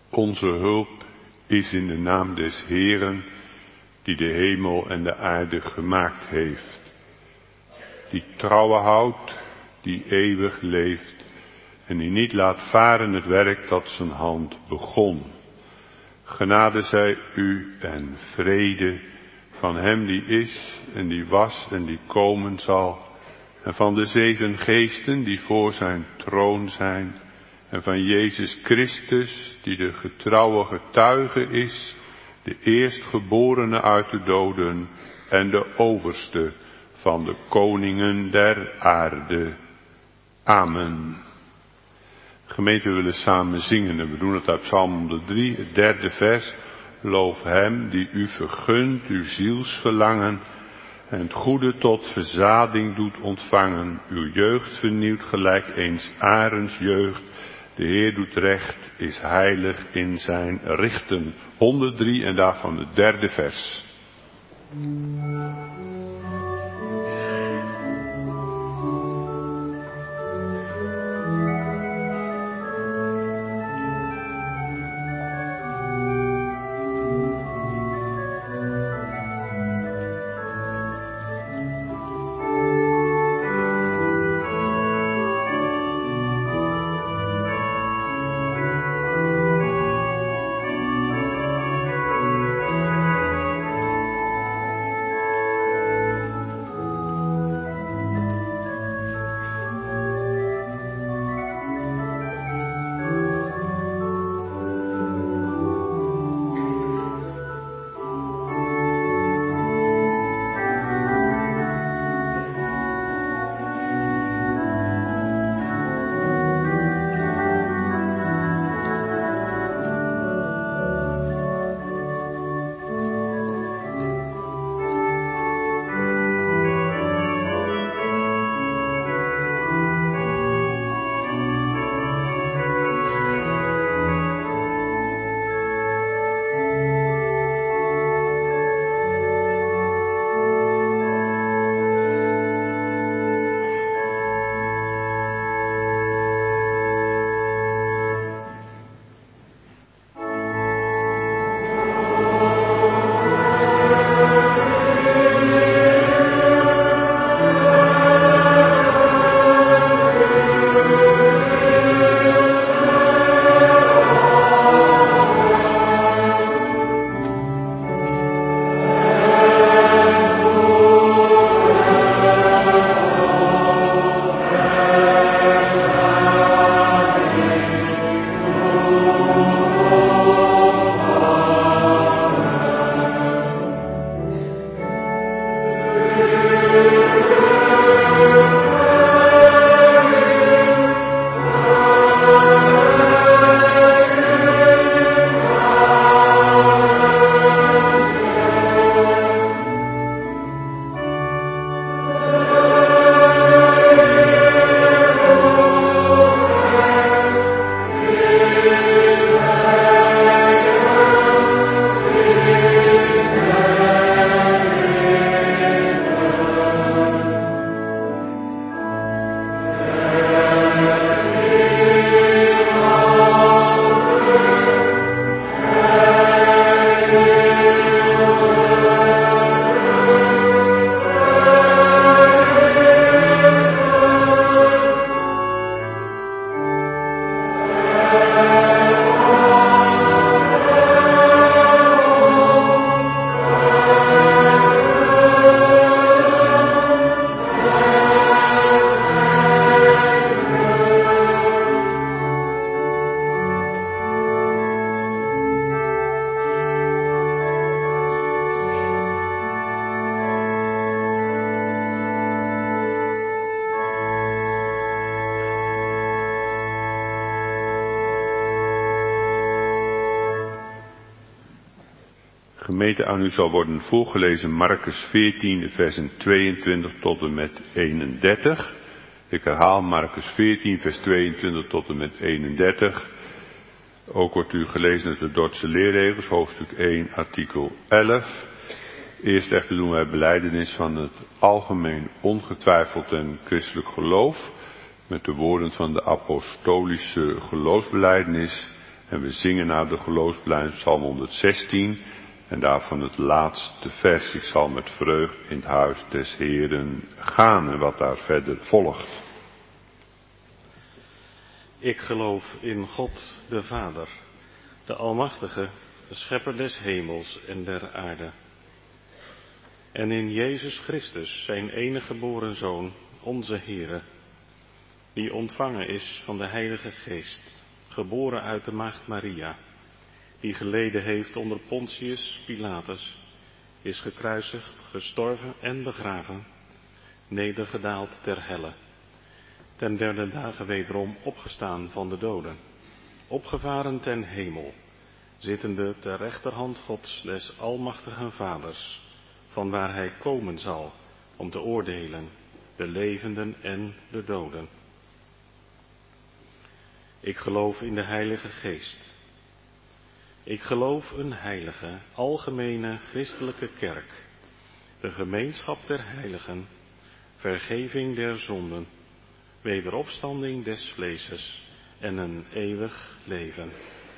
Onze hulp is in de naam des Heeren, die de hemel en de aarde gemaakt heeft. Die trouwen houdt, die eeuwig leeft en die niet laat varen het werk dat zijn hand begon. Genade zij u en vrede van hem die is en die was en die komen zal. En van de 7 geesten die voor zijn troon zijn. En van Jezus Christus die de getrouwe getuige is. De eerstgeborene uit de doden en de overste van de koningen der aarde. Amen. Gemeente, we willen samen zingen en we doen het uit Psalm 103, het 3e vers. Loof hem die u vergunt uw zielsverlangen en het goede tot verzading doet ontvangen. Uw jeugd vernieuwt gelijk eens arends jeugd. De Heer doet recht, is heilig in zijn richten. 103 en daarvan het 3e vers. Gemeente, aan u zal worden voorgelezen Marcus 14, de versen 22 tot en met 31. Ik herhaal Marcus 14, vers 22 tot en met 31. Ook wordt u gelezen uit de Dordtse leerregels, hoofdstuk 1, artikel 11. Eerst echter doen wij belijdenis van het algemeen ongetwijfeld en christelijk geloof, met de woorden van de apostolische geloofsbelijdenis. En we zingen naar de geloofsplein Psalm 116 en daarvan het laatste vers. Ik zal met vreugd in het huis des Heeren gaan en wat daar verder volgt. Ik geloof in God de Vader, de Almachtige, de Schepper des hemels en der aarde. En in Jezus Christus, zijn enige geboren Zoon, onze Heere, die ontvangen is van de Heilige Geest, geboren uit de maagd Maria, die geleden heeft onder Pontius Pilatus, is gekruisigd, gestorven en begraven, nedergedaald ter helle, ten derde dagen wederom opgestaan van de doden, opgevaren ten hemel, zittende ter rechterhand Gods des almachtigen Vaders, van waar hij komen zal om te oordelen, de levenden en de doden. Ik geloof in de Heilige Geest. Ik geloof een heilige, algemene, christelijke kerk, de gemeenschap der heiligen, vergeving der zonden, wederopstanding des vleeses en een eeuwig leven.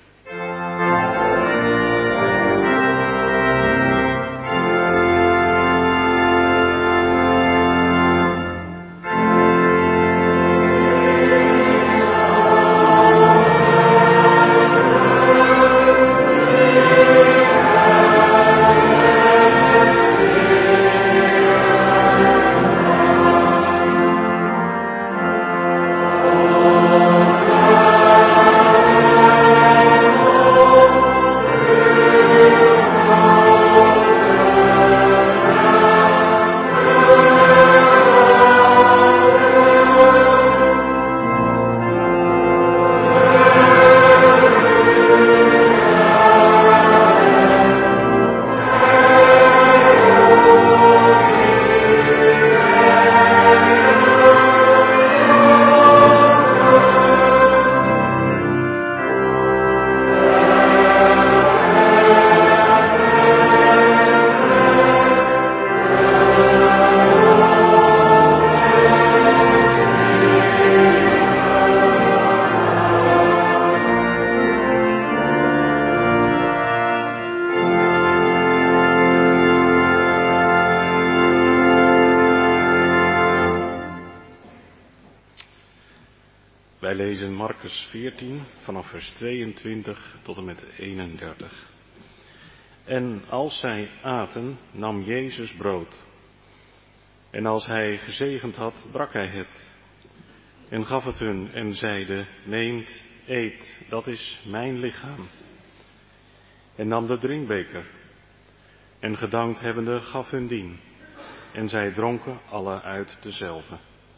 Wij lezen Marcus 14 vanaf vers 22 tot en met 31. En als zij aten, nam Jezus brood. En als hij gezegend had, brak hij het. En gaf het hun en zeide, neemt, eet, dat is mijn lichaam. En nam de drinkbeker. En gedankt hebbende gaf hun dien. En zij dronken alle uit dezelve.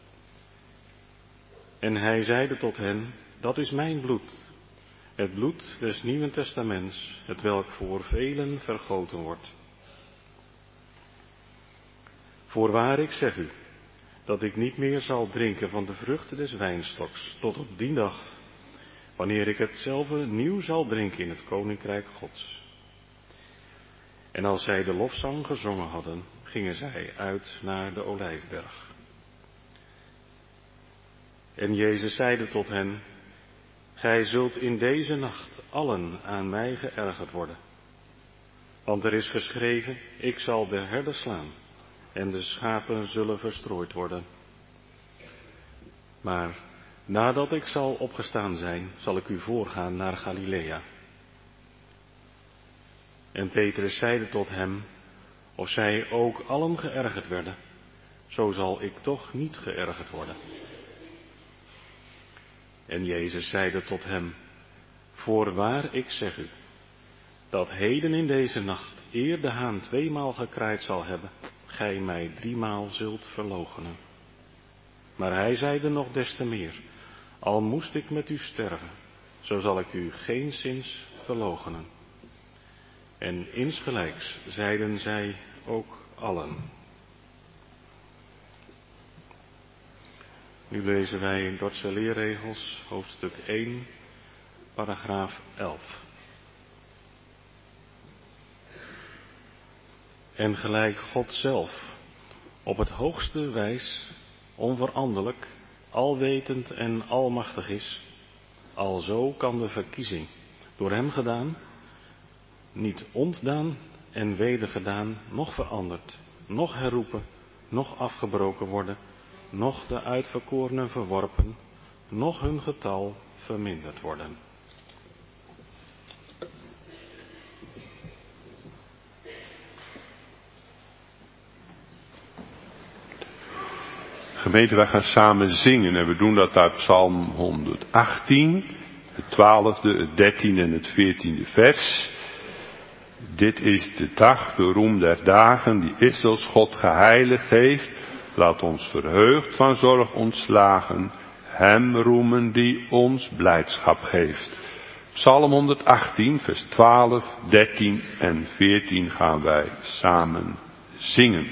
En hij zeide tot hen, dat is mijn bloed, het bloed des Nieuwen Testaments, hetwelk voor velen vergoten wordt. Voorwaar ik zeg u, dat ik niet meer zal drinken van de vruchten des wijnstoks, tot op die dag, wanneer ik hetzelfde nieuw zal drinken in het koninkrijk Gods. En als zij de lofzang gezongen hadden, gingen zij uit naar de Olijfberg. En Jezus zeide tot hen, gij zult in deze nacht allen aan mij geërgerd worden. Want er is geschreven, ik zal de herder slaan en de schapen zullen verstrooid worden. Maar nadat ik zal opgestaan zijn, zal ik u voorgaan naar Galilea. En Petrus zeide tot hem, of zij ook allen geërgerd werden, zo zal ik toch niet geërgerd worden. En Jezus zeide tot hem, voorwaar ik zeg u, dat heden in deze nacht, eer de haan 2-maal gekraaid zal hebben, gij mij 3-maal zult verloochenen. Maar hij zeide nog des te meer, al moest ik met u sterven, zo zal ik u geenszins verloochenen. En insgelijks zeiden zij ook allen. Nu lezen wij in Dordtse leerregels, hoofdstuk 1, paragraaf 11. En gelijk God zelf op het hoogste wijs, onveranderlijk, alwetend en almachtig is, alzo kan de verkiezing door hem gedaan, niet ontdaan en wedergedaan, noch veranderd, noch herroepen, noch afgebroken worden, noch de uitverkorenen verworpen, noch hun getal verminderd worden. Gemeente, wij gaan samen zingen en we doen dat uit Psalm 118, het 12e, het 13e en het 14e vers. Dit is de dag, de roem der dagen, die Israëls God geheiligd heeft. Laat ons verheugd van zorg ontslagen, hem roemen die ons blijdschap geeft. Psalm 118, vers 12, 13 en 14 gaan wij samen zingen.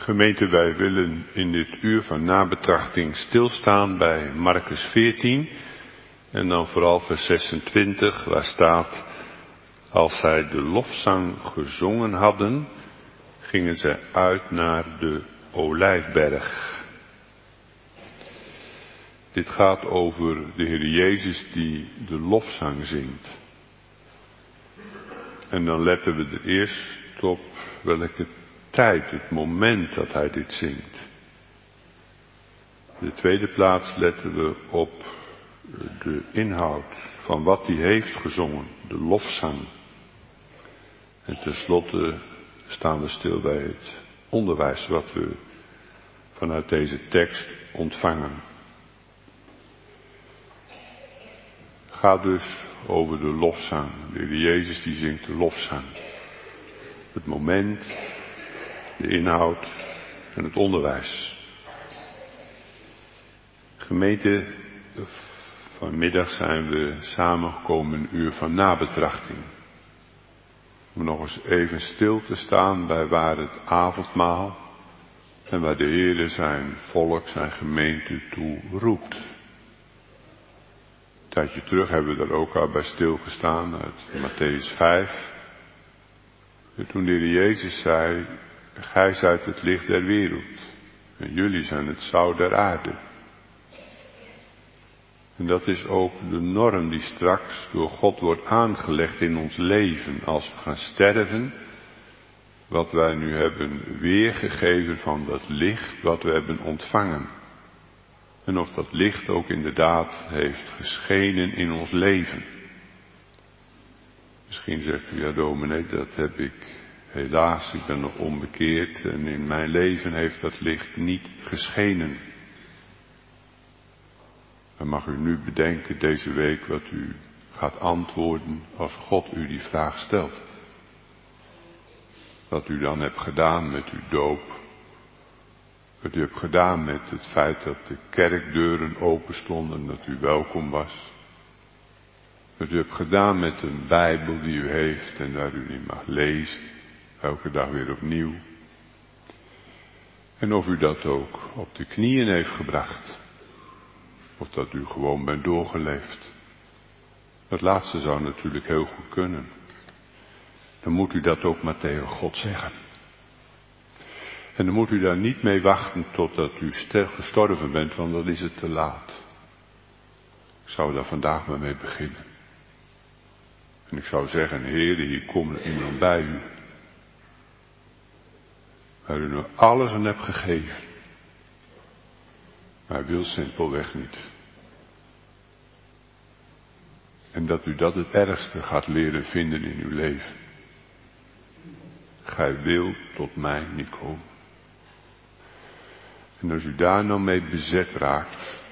Gemeente, wij willen in dit uur van nabetrachting stilstaan bij Marcus 14 en dan vooral vers 26, waar staat: als zij de lofzang gezongen hadden, gingen zij uit naar de Olijfberg. Dit gaat over de Heer Jezus die de lofzang zingt. En dan letten we er eerst op welke tijd, het moment dat hij dit zingt. In de tweede plaats letten we op de inhoud van wat hij heeft gezongen, de lofzang. En tenslotte staan we stil bij het onderwijs wat we vanuit deze tekst ontvangen. Het gaat dus over de lofzang. De Heer Jezus die zingt de lofzang. Het moment, de inhoud en het onderwijs. Gemeente, vanmiddag zijn we samengekomen in een uur van nabetrachting. Om nog eens even stil te staan bij waar het avondmaal en waar de Heer zijn volk, zijn gemeente toe roept. Een tijdje terug hebben we daar ook al bij stilgestaan uit Mattheüs 5. En toen de Heer Jezus zei: gij zijt het licht der wereld en jullie zijn het zout der aarde. En dat is ook de norm die straks door God wordt aangelegd in ons leven als we gaan sterven. Wat wij nu hebben weergegeven van dat licht wat we hebben ontvangen. En of dat licht ook inderdaad heeft geschenen in ons leven. Misschien zegt u: ja dominee, dat heb ik helaas, ik ben nog onbekeerd en in mijn leven heeft dat licht niet geschenen. Dan mag u nu bedenken deze week wat u gaat antwoorden als God u die vraag stelt. Wat u dan hebt gedaan met uw doop. Wat u hebt gedaan met het feit dat de kerkdeuren open stonden en dat u welkom was. Wat u hebt gedaan met een Bijbel die u heeft en waar u niet mag lezen. Elke dag weer opnieuw. En of u dat ook op de knieën heeft gebracht. Of dat u gewoon bent doorgeleefd. Dat laatste zou natuurlijk heel goed kunnen. Dan moet u dat ook maar tegen God zeggen. En dan moet u daar niet mee wachten totdat u gestorven bent, want dan is het te laat. Ik zou daar vandaag maar mee beginnen. En ik zou zeggen: Heer, hier komt er iemand bij u. Waar u nu alles aan hebt gegeven. Maar hij wil simpelweg niet. En dat u dat het ergste gaat leren vinden in uw leven. Gij wilt tot mij niet komen. En als u daar nou mee bezet raakt,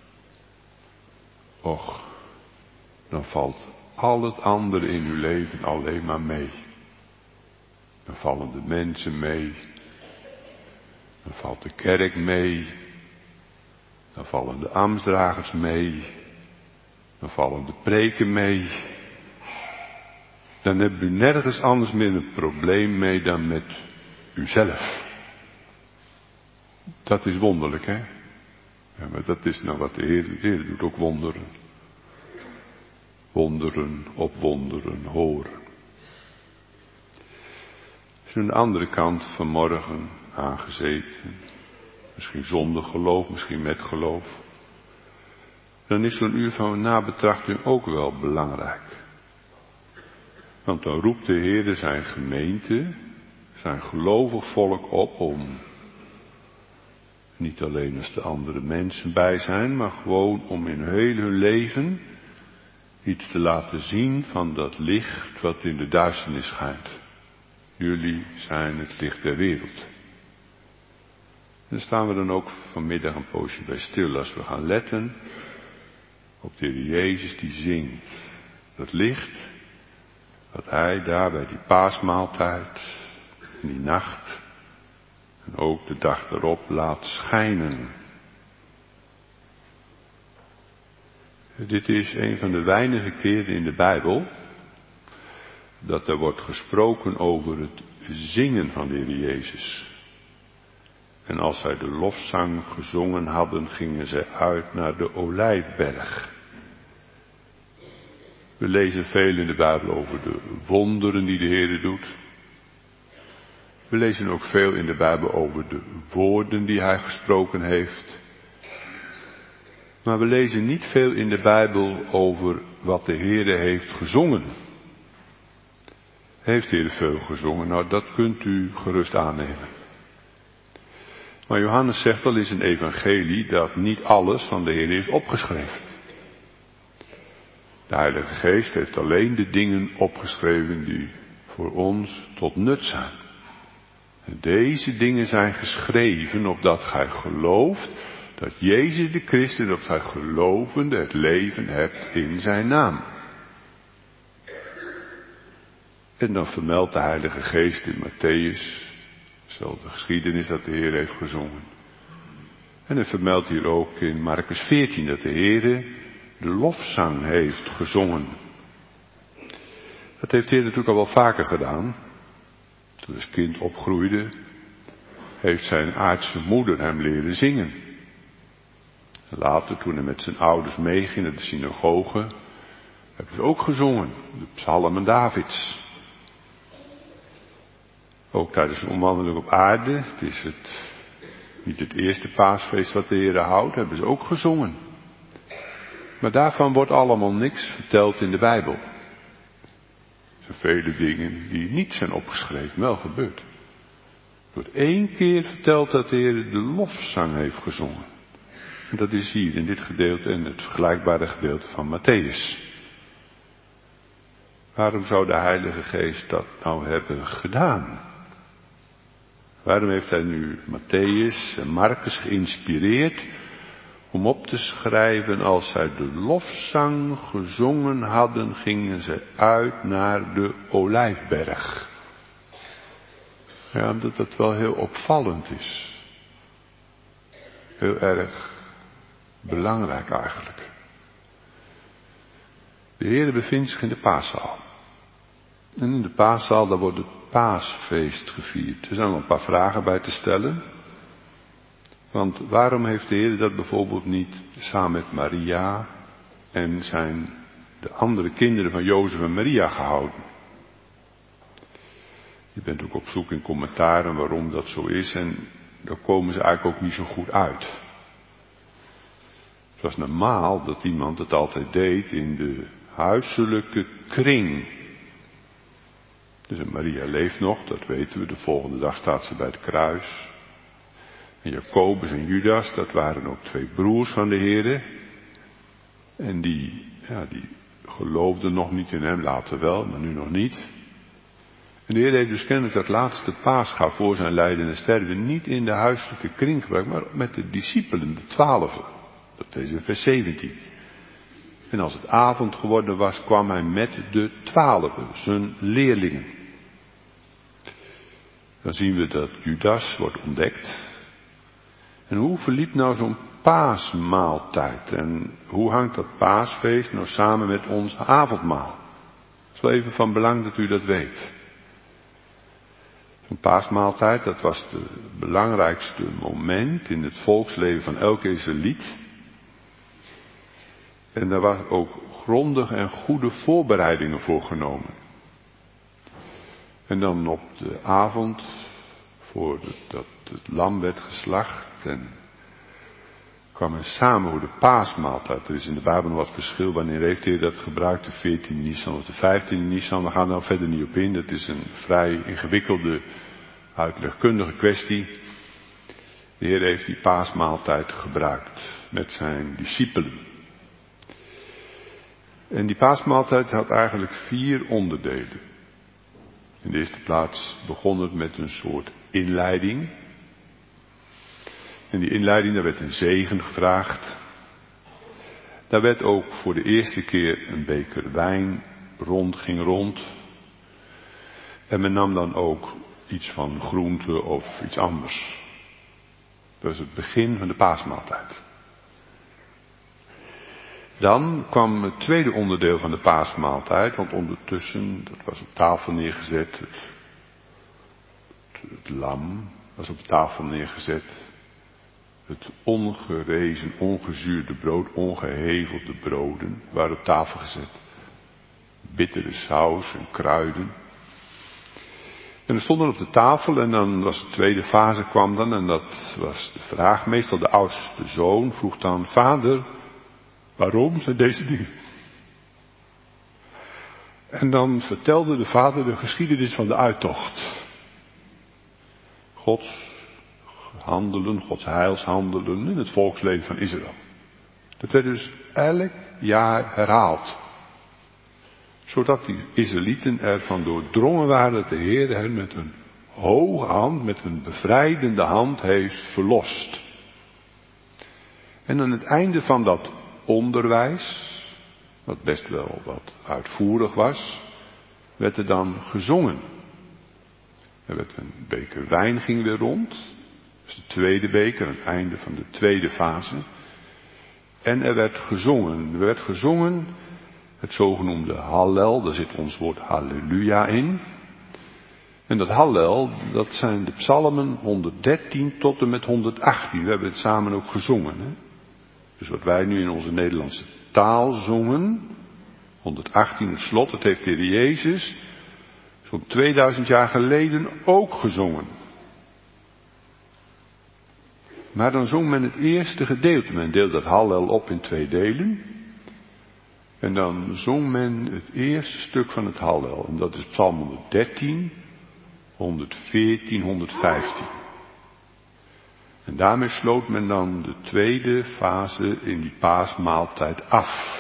och, dan valt al het andere in uw leven alleen maar mee. Dan vallen de mensen mee. Dan valt de kerk mee. Dan vallen de ambtsdragers mee. Dan vallen de preken mee. Dan hebt u nergens anders meer een probleem mee dan met uzelf. Dat is wonderlijk, hè? Ja, maar dat is nou wat de Heer doet. De Heer doet ook wonderen. Wonderen op wonderen horen. Er is aan de andere kant vanmorgen aangezeten. Misschien zonder geloof, misschien met geloof. Dan is zo'n uur van nabetrachting ook wel belangrijk. Want dan roept de Heer zijn gemeente, zijn gelovig volk op om niet alleen als de andere mensen bij zijn, maar gewoon om in heel hun leven iets te laten zien van dat licht wat in de duisternis schijnt. Jullie zijn het licht der wereld. En daar staan we dan ook vanmiddag een poosje bij stil als we gaan letten op de Heer Jezus die zingt. Dat licht wat hij daar bij die paasmaaltijd, in die nacht en ook de dag erop laat schijnen. Dit is een van de weinige keren in de Bijbel dat er wordt gesproken over het zingen van de Heer Jezus. En als zij de lofzang gezongen hadden, gingen zij uit naar de Olijfberg. We lezen veel in de Bijbel over de wonderen die de Heer doet. We lezen ook veel in de Bijbel over de woorden die Hij gesproken heeft. Maar we lezen niet veel in de Bijbel over wat de Heer heeft gezongen. Heeft de Heer veel gezongen? Nou, dat kunt u gerust aannemen. Maar Johannes zegt al in zijn evangelie dat niet alles van de Heer is opgeschreven. De Heilige Geest heeft alleen de dingen opgeschreven die voor ons tot nut zijn. En deze dingen zijn geschreven opdat gij gelooft dat Jezus de Christus, dat gij gelovende het leven hebt in zijn naam. En dan vermeldt de Heilige Geest in Matthäus, dezelfde geschiedenis dat de Heer heeft gezongen. En hij vermeldt hier ook in Markus 14 dat de Heer de lofzang heeft gezongen. Dat heeft de Heer natuurlijk al wel vaker gedaan. Toen hij als kind opgroeide, heeft zijn aardse moeder hem leren zingen. Later, toen hij met zijn ouders meeging naar de synagoge, hebben ze ook gezongen, de psalmen Davids. Ook tijdens een omwandeling op aarde, het is niet het eerste paasfeest wat de Heer houdt, hebben ze ook gezongen. Maar daarvan wordt allemaal niks verteld in de Bijbel. Er zijn vele dingen die niet zijn opgeschreven, wel gebeurd. Er wordt 1 keer verteld dat de Heer de lofzang heeft gezongen. En dat is hier in dit gedeelte en het vergelijkbare gedeelte van Matthäus. Waarom zou de Heilige Geest dat nou hebben gedaan? Waarom heeft hij nu Matthäus en Markus geïnspireerd om op te schrijven, als zij de lofzang gezongen hadden, gingen ze uit naar de Olijfberg. Ja, omdat dat wel heel opvallend is. Heel erg belangrijk eigenlijk. De Heer bevindt zich in de paaszaal. En in de paaszaal, daar wordt het paasfeest gevierd. Er zijn wel een paar vragen bij te stellen. Want waarom heeft de Heer dat bijvoorbeeld niet samen met Maria en de andere kinderen van Jozef en Maria gehouden? Je bent ook op zoek in commentaren waarom dat zo is en daar komen ze eigenlijk ook niet zo goed uit. Het was normaal dat iemand het altijd deed in de huiselijke kring. Dus Maria leeft nog, dat weten we. De volgende dag staat ze bij het kruis. En Jacobus en Judas, dat waren ook 2 broers van de Heer. En die geloofden nog niet in hem, later wel, maar nu nog niet. En de Heer heeft dus kennelijk dat laatste paascha voor zijn lijden en sterven niet in de huiselijke kring gebruikt, maar met de discipelen, de 12. Dat is in vers 17. En als het avond geworden was, kwam hij met de 12, zijn leerlingen. Dan zien we dat Judas wordt ontdekt. En hoe verliep nou zo'n paasmaaltijd? En hoe hangt dat paasfeest nou samen met ons avondmaal? Het is wel even van belang dat u dat weet. Zo'n paasmaaltijd, dat was het belangrijkste moment in het volksleven van elke Israëliet. En daar waren ook grondige en goede voorbereidingen voor genomen. En dan op de avond, voordat het lam werd geslacht, en kwam men samen voor de paasmaaltijd. Er is in de Bijbel nog wat verschil, wanneer heeft de Heer dat gebruikt, de 14e Nisan of de 15e Nisan. We gaan daar verder niet op in, dat is een vrij ingewikkelde uitlegkundige kwestie. De Heer heeft die paasmaaltijd gebruikt met zijn discipelen. En die paasmaaltijd had eigenlijk 4 onderdelen. In de eerste plaats begon het met een soort inleiding. En die inleiding, daar werd een zegen gevraagd. Daar werd ook voor de eerste keer een beker wijn ging rond. En men nam dan ook iets van groente of iets anders. Dat was het begin van de paasmaaltijd. Dan kwam het tweede onderdeel van de paasmaaltijd, want ondertussen, dat was op tafel neergezet, het lam, was op de tafel neergezet. Het ongerezen, ongezuurde brood, ongehevelde broden waren op tafel gezet. Bittere saus en kruiden. En er stonden op de tafel en dan was de tweede fase kwam dan en dat was de vraag. Meestal de oudste zoon vroeg dan, vader, waarom zijn deze dingen? En dan vertelde de vader de geschiedenis van de uittocht. Gods handelen, Gods heilshandelen in het volksleven van Israël. Dat werd dus elk jaar herhaald. Zodat die Israëlieten ervan doordrongen waren dat de Heer hen met een hoge hand, met een bevrijdende hand heeft verlost. En aan het einde van dat onderwijs, wat best wel wat uitvoerig was, werd er dan gezongen. Er werd een beker wijn ging weer rond. Dat is de tweede beker, het einde van de tweede fase. En er werd gezongen. Er werd gezongen het zogenoemde Hallel, daar zit ons woord halleluja in. En dat Hallel, dat zijn de psalmen 113 tot en met 118. We hebben het samen ook gezongen. Hè? Dus wat wij nu in onze Nederlandse taal zongen, 118 het slot, dat heeft de Heer Jezus zo'n 2000 jaar geleden ook gezongen. Maar dan zong men het eerste gedeelte. Men deelde dat Hallel op in 2 delen. En dan zong men het eerste stuk van het Hallel. En dat is Psalm 113, 114, 115. En daarmee sloot men dan de tweede fase in die paasmaaltijd af.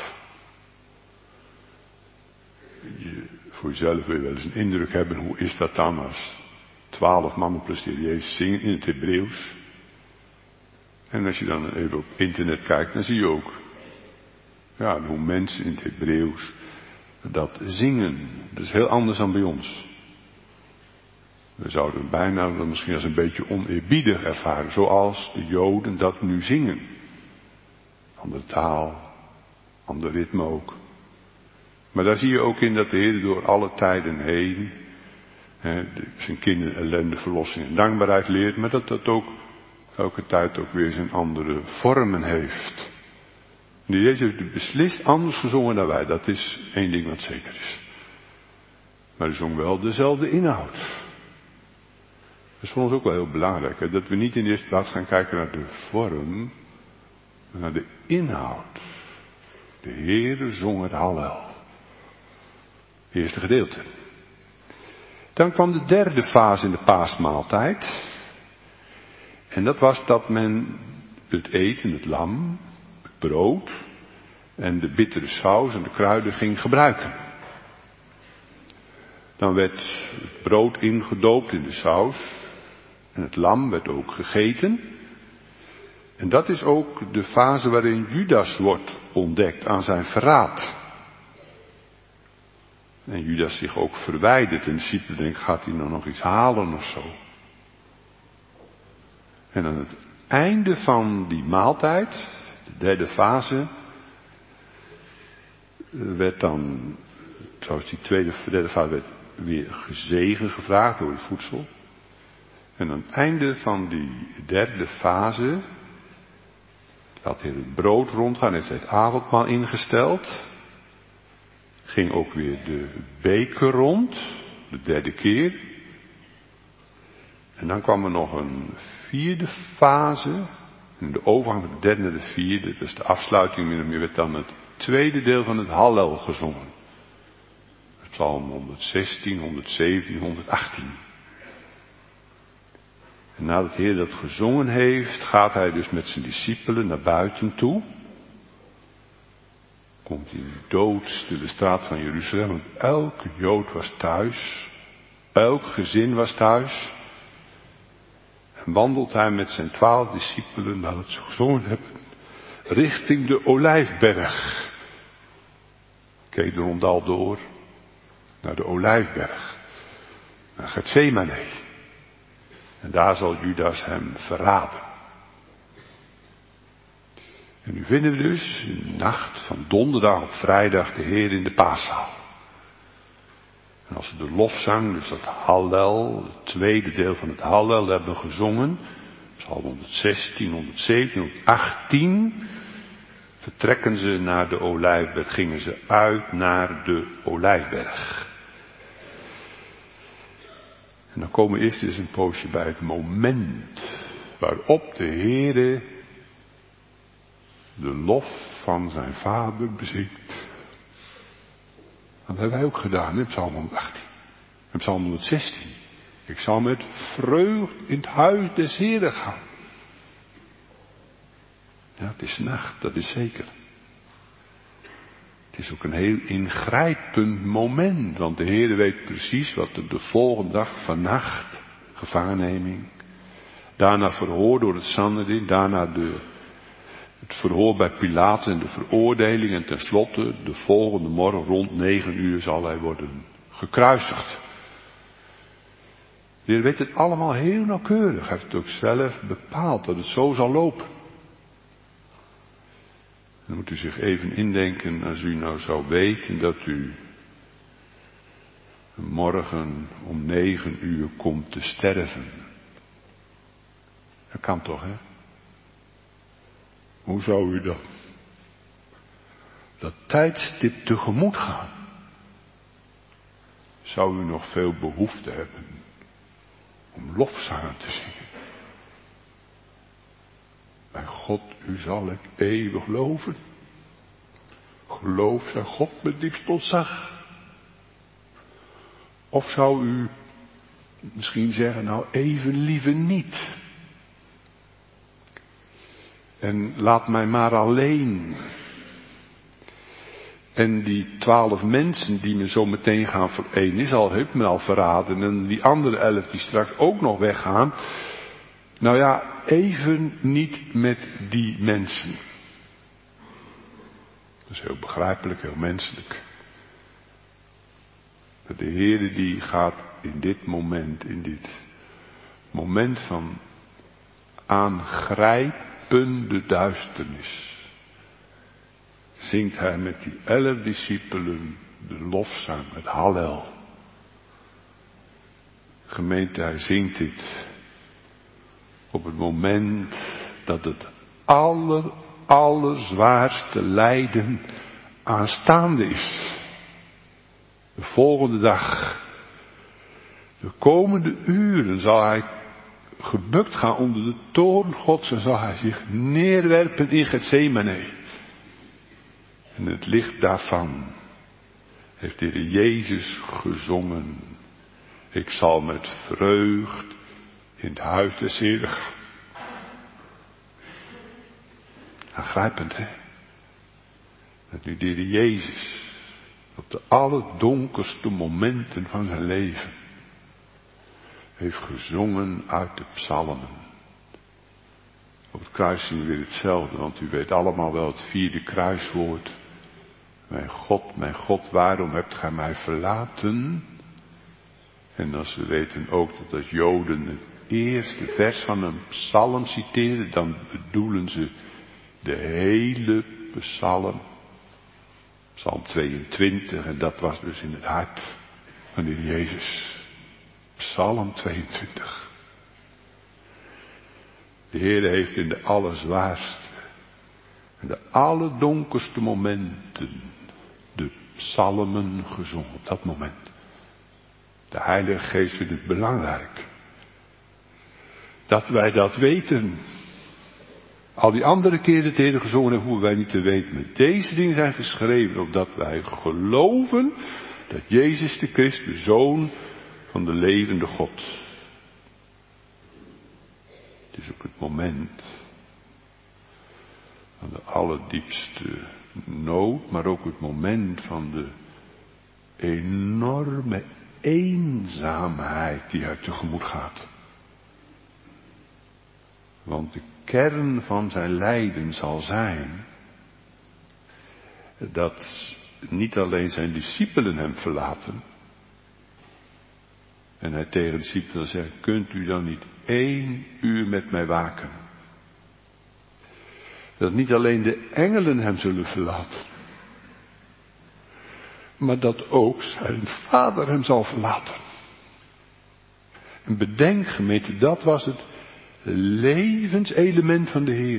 Voor jezelf wil je wel eens een indruk hebben, hoe is dat dan als 12 mannen plus de Heer Jezus zingen in het Hebreeuws. En als je dan even op internet kijkt, dan zie je ook hoe mensen in het Hebreeuws dat zingen. Dat is heel anders dan bij ons. We zouden het bijna misschien als een beetje oneerbiedig ervaren, zoals de Joden dat nu zingen. Andere taal, ander ritme ook. Maar daar zie je ook in dat de Heer door alle tijden heen zijn kinderen ellende, verlossing en dankbaarheid leert, maar dat dat ook elke tijd ook weer zijn andere vormen heeft. En Jezus heeft beslist anders gezongen dan wij, dat is één ding wat zeker is. Maar hij zong wel dezelfde inhoud. Dat is voor ons ook wel heel belangrijk, hè? Dat we niet in de eerste plaats gaan kijken naar de vorm, maar naar de inhoud. De Heere zong het Hallel. Het eerste gedeelte. Dan kwam de derde fase in de paasmaaltijd. En dat was dat men het eten, het lam, het brood en de bittere saus en de kruiden ging gebruiken. Dan werd het brood ingedoopt in de saus en het lam werd ook gegeten. En dat is ook de fase waarin Judas wordt ontdekt aan zijn verraad. En Judas zich ook verwijdert en de discipelen denken, gaat hij nou nog iets halen of zo? En aan het einde van die maaltijd, de derde fase, werd dan, zoals die derde fase werd weer gezegen gevraagd door het voedsel. En aan het einde van die derde fase laat hij het brood rondgaan, heeft hij het avondmaal ingesteld. Ging ook weer de beker rond, de derde keer. En dan kwam er nog een vierde fase. En de overgang van de derde naar de vierde, dat is de afsluiting, min of meer werd dan het tweede deel van het Hallel gezongen. Psalm 116, 117, 118. En nadat de Heer dat gezongen heeft, gaat hij dus met zijn discipelen naar buiten toe. Komt in de doodstille straat van Jeruzalem, want elke Jood was thuis. Elk gezin was thuis. En wandelt hij met zijn 12 discipelen, nadat ze gezongen hebben, richting de Olijfberg. Kedrondal door, naar de Olijfberg. Naar Getsemane. En daar zal Judas hem verraden. En nu vinden we dus in de nacht van donderdag op vrijdag de Heer in de paaszaal. En als we de lofzang, dus dat Hallel, het tweede deel van het Hallel hebben gezongen, Psalm 116, 117, 118, vertrekken ze naar de Olijfberg, gingen ze uit naar de Olijfberg. En dan komen we eerst eens een poosje bij het moment waarop de Heere de lof van zijn Vader bezingt. Dat hebben wij ook gedaan in Psalm 118 en Psalm 116. Ik zal met vreugd in het huis des Heeren gaan. Ja, het is nacht, dat is zeker. Het is ook een heel ingrijpend moment, want de Heer weet precies wat er de volgende dag vannacht, gevangenneming, daarna verhoor door het Sanhedrin, daarna het verhoor bij Pilatus en de veroordeling en tenslotte de volgende morgen rond 9 uur zal hij worden gekruisigd. De Heer weet het allemaal heel nauwkeurig, hij heeft het ook zelf bepaald dat het zo zal lopen. Dan moet u zich even indenken, als u nou zou weten dat u morgen om 9 uur komt te sterven. Dat kan toch, hè? Hoe zou u dat tijdstip tegemoet gaan? Zou u nog veel behoefte hebben om lofzangen te zingen? Mijn God, u zal ik eeuwig loven. Geloof zijn God met diepst ontzag. Of zou u misschien zeggen, nou even liever niet. En laat mij maar alleen. En die 12 mensen die me zo meteen gaan verenigen, heeft me al verraden. En die andere 11 die straks ook nog weggaan. Nou ja, even niet met die mensen. Dat is heel begrijpelijk, heel menselijk. De Heere die gaat in dit moment van aangrijpende duisternis, zingt hij met die 11 discipelen de lofzang, het Hallel. Gemeente, hij zingt dit op het moment dat het allerzwaarste lijden aanstaande is. De volgende dag, de komende uren zal hij gebukt gaan onder de toorn Gods en zal hij zich neerwerpen in Getsemane. En het licht daarvan heeft de Heer Jezus gezongen. Ik zal met vreugd in het huis des Heeren gaan. Aangrijpend, hè? Dat nu de Heer Jezus op de allerdonkerste momenten van zijn leven heeft gezongen uit de psalmen. Op het kruis zien we weer hetzelfde, want u weet allemaal wel het 4e kruiswoord. Mijn God, waarom hebt gij mij verlaten? En als we weten ook dat Joden het eerste vers van een psalm citeren, dan bedoelen ze de hele psalm. Psalm 22, en dat was dus in het hart van de Heer Jezus. Psalm 22. De Heer heeft in de allerzwaarste en de allerdonkerste momenten de psalmen gezongen op dat moment. De Heilige Geest vindt het belangrijk dat wij dat weten. Al die andere keren het Heer gezongen hebben, hoeven wij niet te weten. Maar deze dingen zijn geschreven opdat wij geloven dat Jezus de Christus, de Zoon van de levende God. Het is ook het moment van de allerdiepste nood, maar ook het moment van de enorme eenzaamheid die hij tegemoet gaat. Want de kern van zijn lijden zal zijn dat niet alleen zijn discipelen hem verlaten. En hij tegen de discipelen zegt, kunt u dan niet 1 uur met mij waken? Dat niet alleen de engelen hem zullen verlaten. maar dat ook zijn Vader hem zal verlaten. En bedenk, gemeente, dat was het levenselement van de Heer.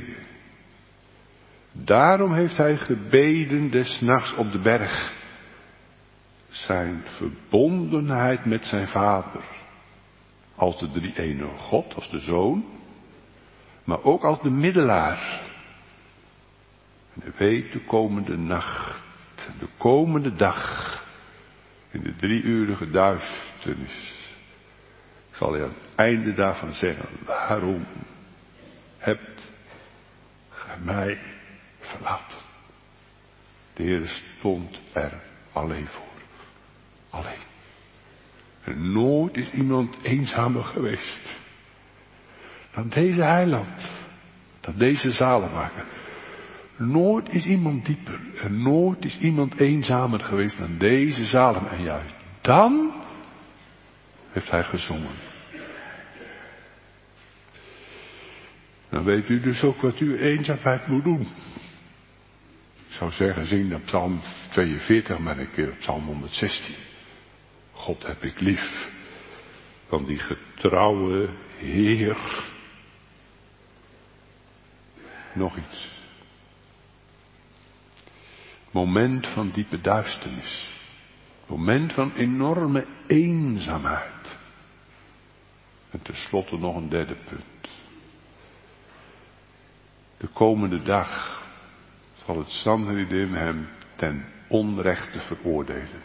Daarom heeft hij gebeden des nachts op de berg. Zijn verbondenheid met zijn Vader. Als de drie-enige God, als de Zoon. Maar ook als de middelaar. En hij weet de komende nacht. En de komende dag. In de 3-urige duisternis. Zal hij aan het einde daarvan zeggen. Waarom hebt gij mij verlaten? De Heer stond er alleen voor. Alleen. En nooit is iemand eenzamer geweest dan deze heiland, dan deze zaligmaker. Nooit is iemand dieper en nooit is iemand eenzamer geweest dan deze zaligmaker. En juist dan heeft hij gezongen. Dan weet u dus ook wat u eenzaamheid moet doen. Ik zou zeggen, zing dan Psalm 42 maar een keer op Psalm 116. God heb ik lief, van die getrouwe Heer. Nog iets. Moment van diepe duisternis. Moment van enorme eenzaamheid. En tenslotte nog een derde punt. De komende dag zal het Sanhedrin hem ten onrechte veroordelen.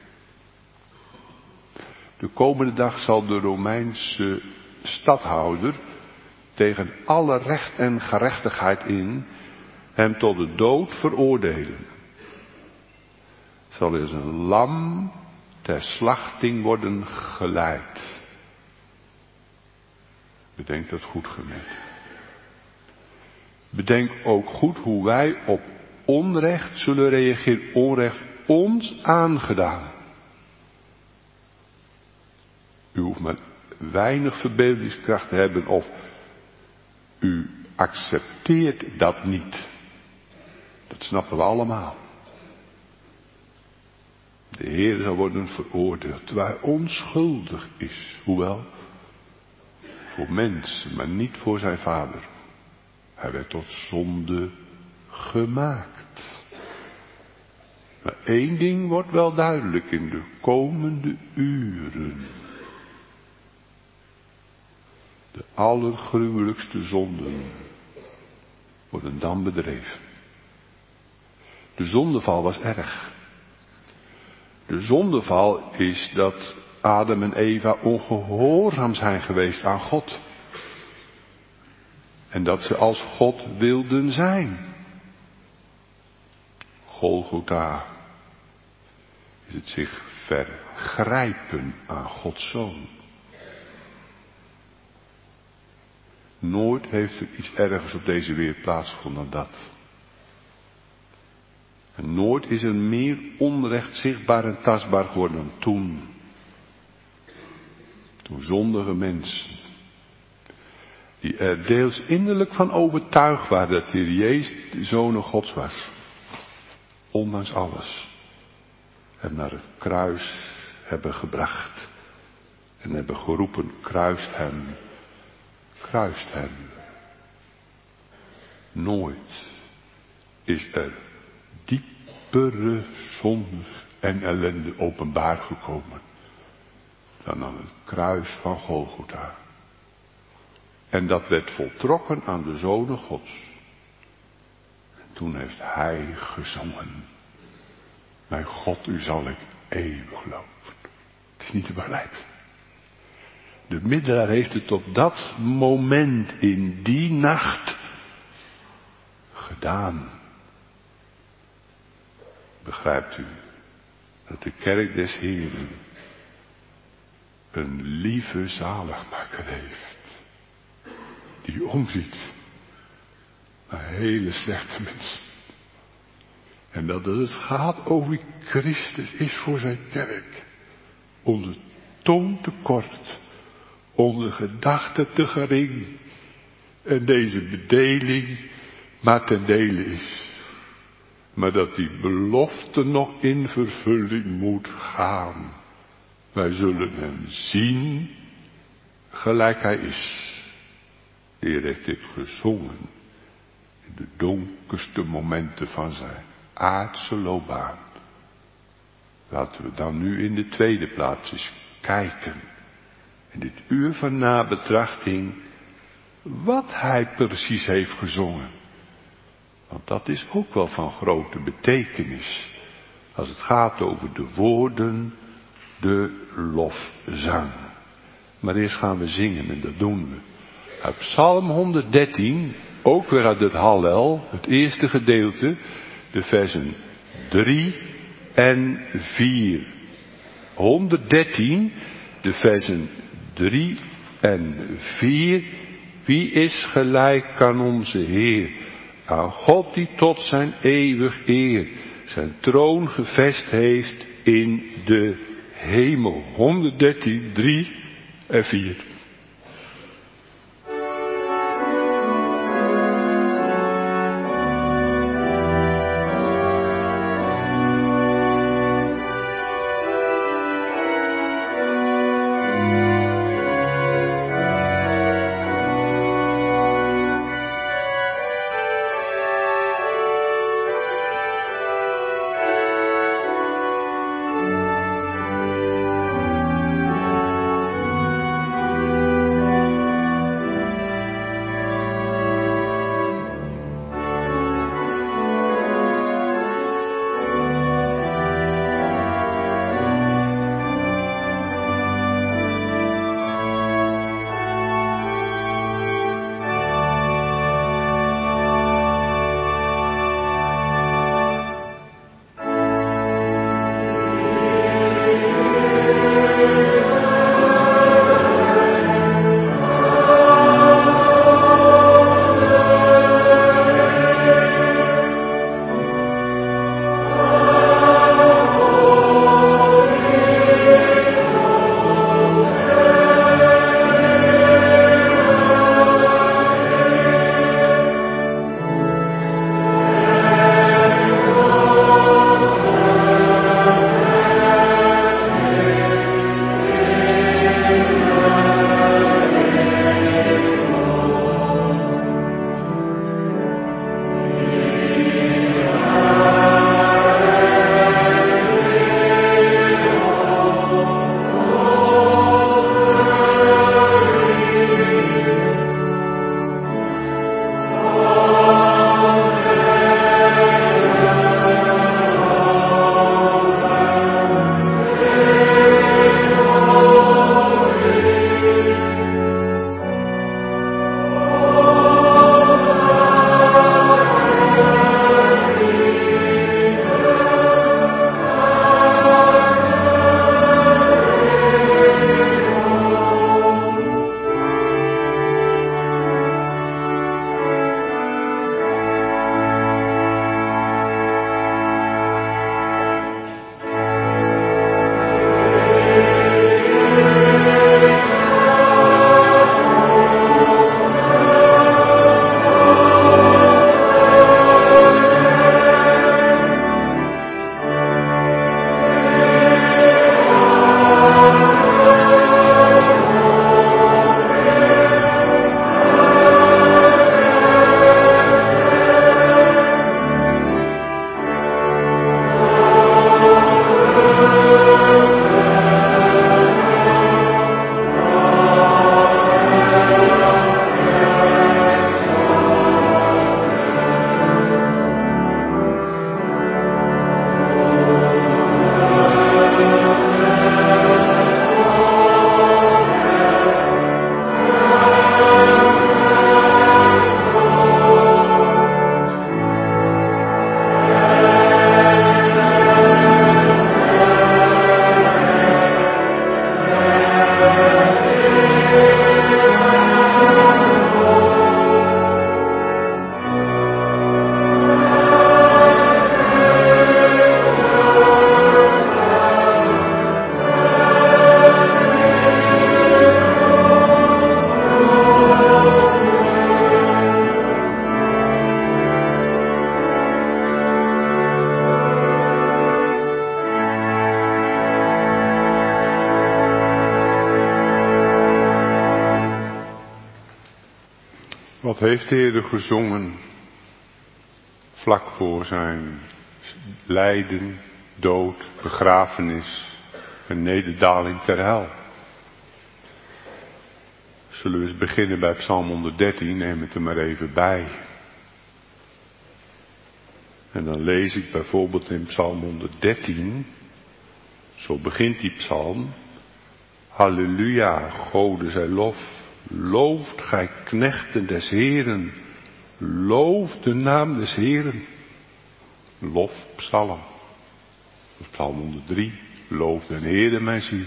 De komende dag zal de Romeinse stadhouder tegen alle recht en gerechtigheid in hem tot de dood veroordelen. Zal als een lam ter slachting worden geleid. Bedenk dat goed, gemeente. Bedenk ook goed hoe wij op onrecht zullen reageren. Onrecht ons aangedaan. U hoeft maar weinig verbeeldingskracht te hebben of u accepteert dat niet. Dat snappen we allemaal. De Heer zal worden veroordeeld terwijl hij onschuldig is. Hoewel voor mensen, maar niet voor zijn Vader. Hij werd tot zonde gemaakt. Maar één ding wordt wel duidelijk in de komende uren. De allergruwelijkste zonden worden dan bedreven. De zondeval was erg. De zondeval is dat Adam en Eva ongehoorzaam zijn geweest aan God. En dat ze als God wilden zijn. Golgotha is het zich vergrijpen aan Gods Zoon. Nooit heeft er iets ergers op deze wereld plaatsgevonden dan dat. En nooit is er meer onrecht zichtbaar en tastbaar geworden dan toen. Toen zondige mensen, die er deels innerlijk van overtuigd waren dat de Heer Jezus de Zoon Gods was. Ondanks alles. Hem naar het kruis hebben gebracht. En hebben geroepen, kruist hem. Kruist hem. Nooit is er diepere zonde en ellende openbaar gekomen dan aan het kruis van Golgotha. En dat werd voltrokken aan de Zonen Gods. En toen heeft hij gezongen. Mijn God, u zal ik eeuwig loven. Het is niet te begrijpen. De middelaar heeft het op dat moment in die nacht gedaan. Begrijpt u dat de kerk des Heeren een lieve zaligmaker heeft. Die omziet naar hele slechte mensen. En dat het gaat over wie Christus is voor zijn kerk. Onze tong te kort. Onze gedachten te gering. En deze bedeling maar ten dele is. maar dat die belofte nog in vervulling moet gaan. Wij zullen hem zien gelijk hij is. De Heer heeft dit gezongen in de donkerste momenten van zijn aardse loopbaan. Laten we dan nu in de tweede plaats eens kijken, in dit uur van nabetrachting, wat hij precies heeft gezongen. Want dat is ook wel van grote betekenis, als het gaat over de woorden, de lofzang. Maar eerst gaan we zingen en dat doen we. Uit Psalm 113, ook weer uit het Hallel, het eerste gedeelte, de versen 3 en 4. 113, de versen 3 en 4. Wie is gelijk aan onze Heer? Aan God die tot zijn eeuwig eer zijn troon gevest heeft in de hemel. 113, 3 en 4. Wat heeft de Heer gezongen vlak voor zijn lijden, dood, begrafenis en nederdaling ter hel? Zullen we eens beginnen bij Psalm 113, neem het er maar even bij. En dan lees ik bijvoorbeeld in Psalm 113, zo begint die psalm. Halleluja, Gode zij lof. Looft gij knechten des Heeren. Loof de naam des Heeren. Lofpsalm. Psalm 103. Loof den Heere mijn ziel.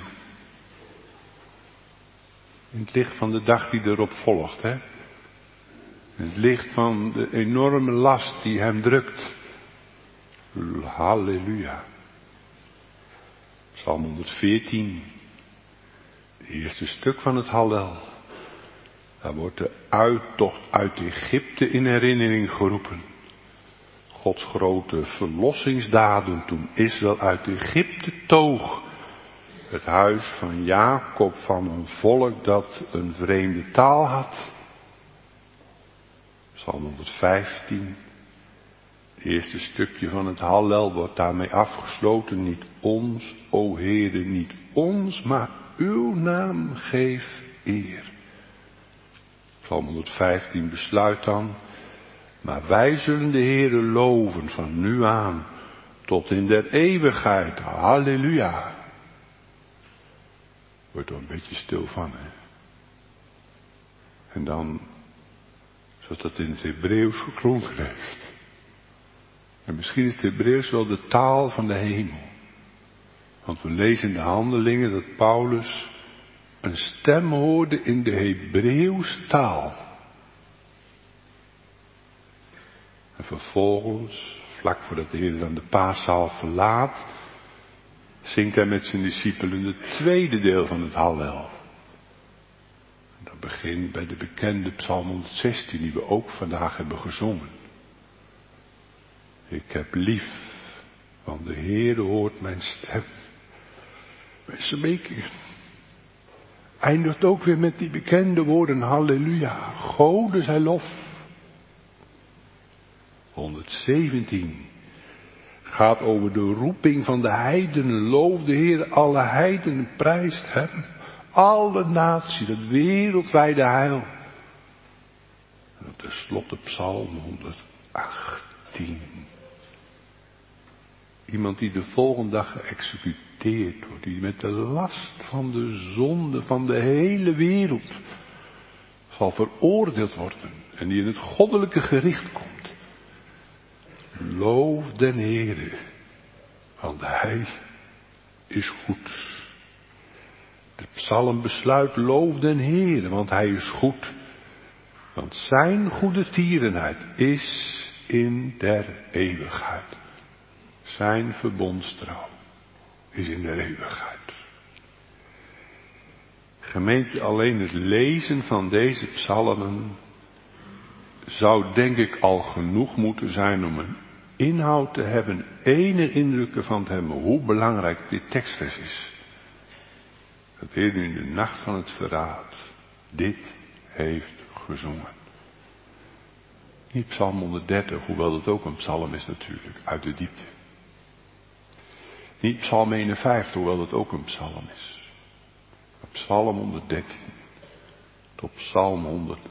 In het licht van de dag die erop volgt, hè. In het licht van de enorme last die hem drukt. Halleluja. Psalm 114. Het eerste stuk van het Hallel. Daar wordt de uittocht uit Egypte in herinnering geroepen. Gods grote verlossingsdaden toen Israël uit Egypte toog. Het huis van Jacob van een volk dat een vreemde taal had. Psalm 115. Het eerste stukje van het Hallel wordt daarmee afgesloten. Niet ons, o Heere, niet ons, maar uw naam geef eer. Psalm 115 besluit dan. Maar wij zullen de Heere loven van nu aan tot in der eeuwigheid. Halleluja. Wordt er een beetje stil van, hè. En dan, zoals dat in het Hebreeuws geklonken heeft. En misschien is het Hebreeuws wel de taal van de hemel. Want we lezen in de Handelingen dat Paulus een stem hoorde in de Hebreeuwse taal. En vervolgens, vlak voordat de Heer dan de paaszaal verlaat, zingt hij met zijn discipelen het tweede deel van het Hallel. En dat begint bij de bekende Psalm 116 die we ook vandaag hebben gezongen. Ik heb lief, want de Heer hoort mijn stem. Mijn smeking. Eindigt ook weer met die bekende woorden, halleluja, Gode zij lof. 117 gaat over de roeping van de heidenen, loof de Heer, alle heidenen prijst hem, alle naties, het wereldwijde heil. En dan tenslotte Psalm 118. Iemand die de volgende dag geëxecuteerd wordt, die met de last van de zonde van de hele wereld zal veroordeeld worden en die in het goddelijke gericht komt. Loof den Heere, want hij is goed. De psalm besluit, loof den Heere, want hij is goed. Want zijn goede tierenheid is in der eeuwigheid. Zijn verbondstrouw is in der eeuwigheid. Gemeente, alleen het lezen van deze psalmen zou denk ik al genoeg moeten zijn om een inhoud te hebben, ene indrukken van te hebben hoe belangrijk dit tekstvers is. Dat Heer nu in de nacht van het verraad dit heeft gezongen. Niet Psalm 130, hoewel dat ook een psalm is natuurlijk, uit de diepte. Niet Psalm 51, hoewel dat ook een psalm is. Maar Psalm 113 tot Psalm 118.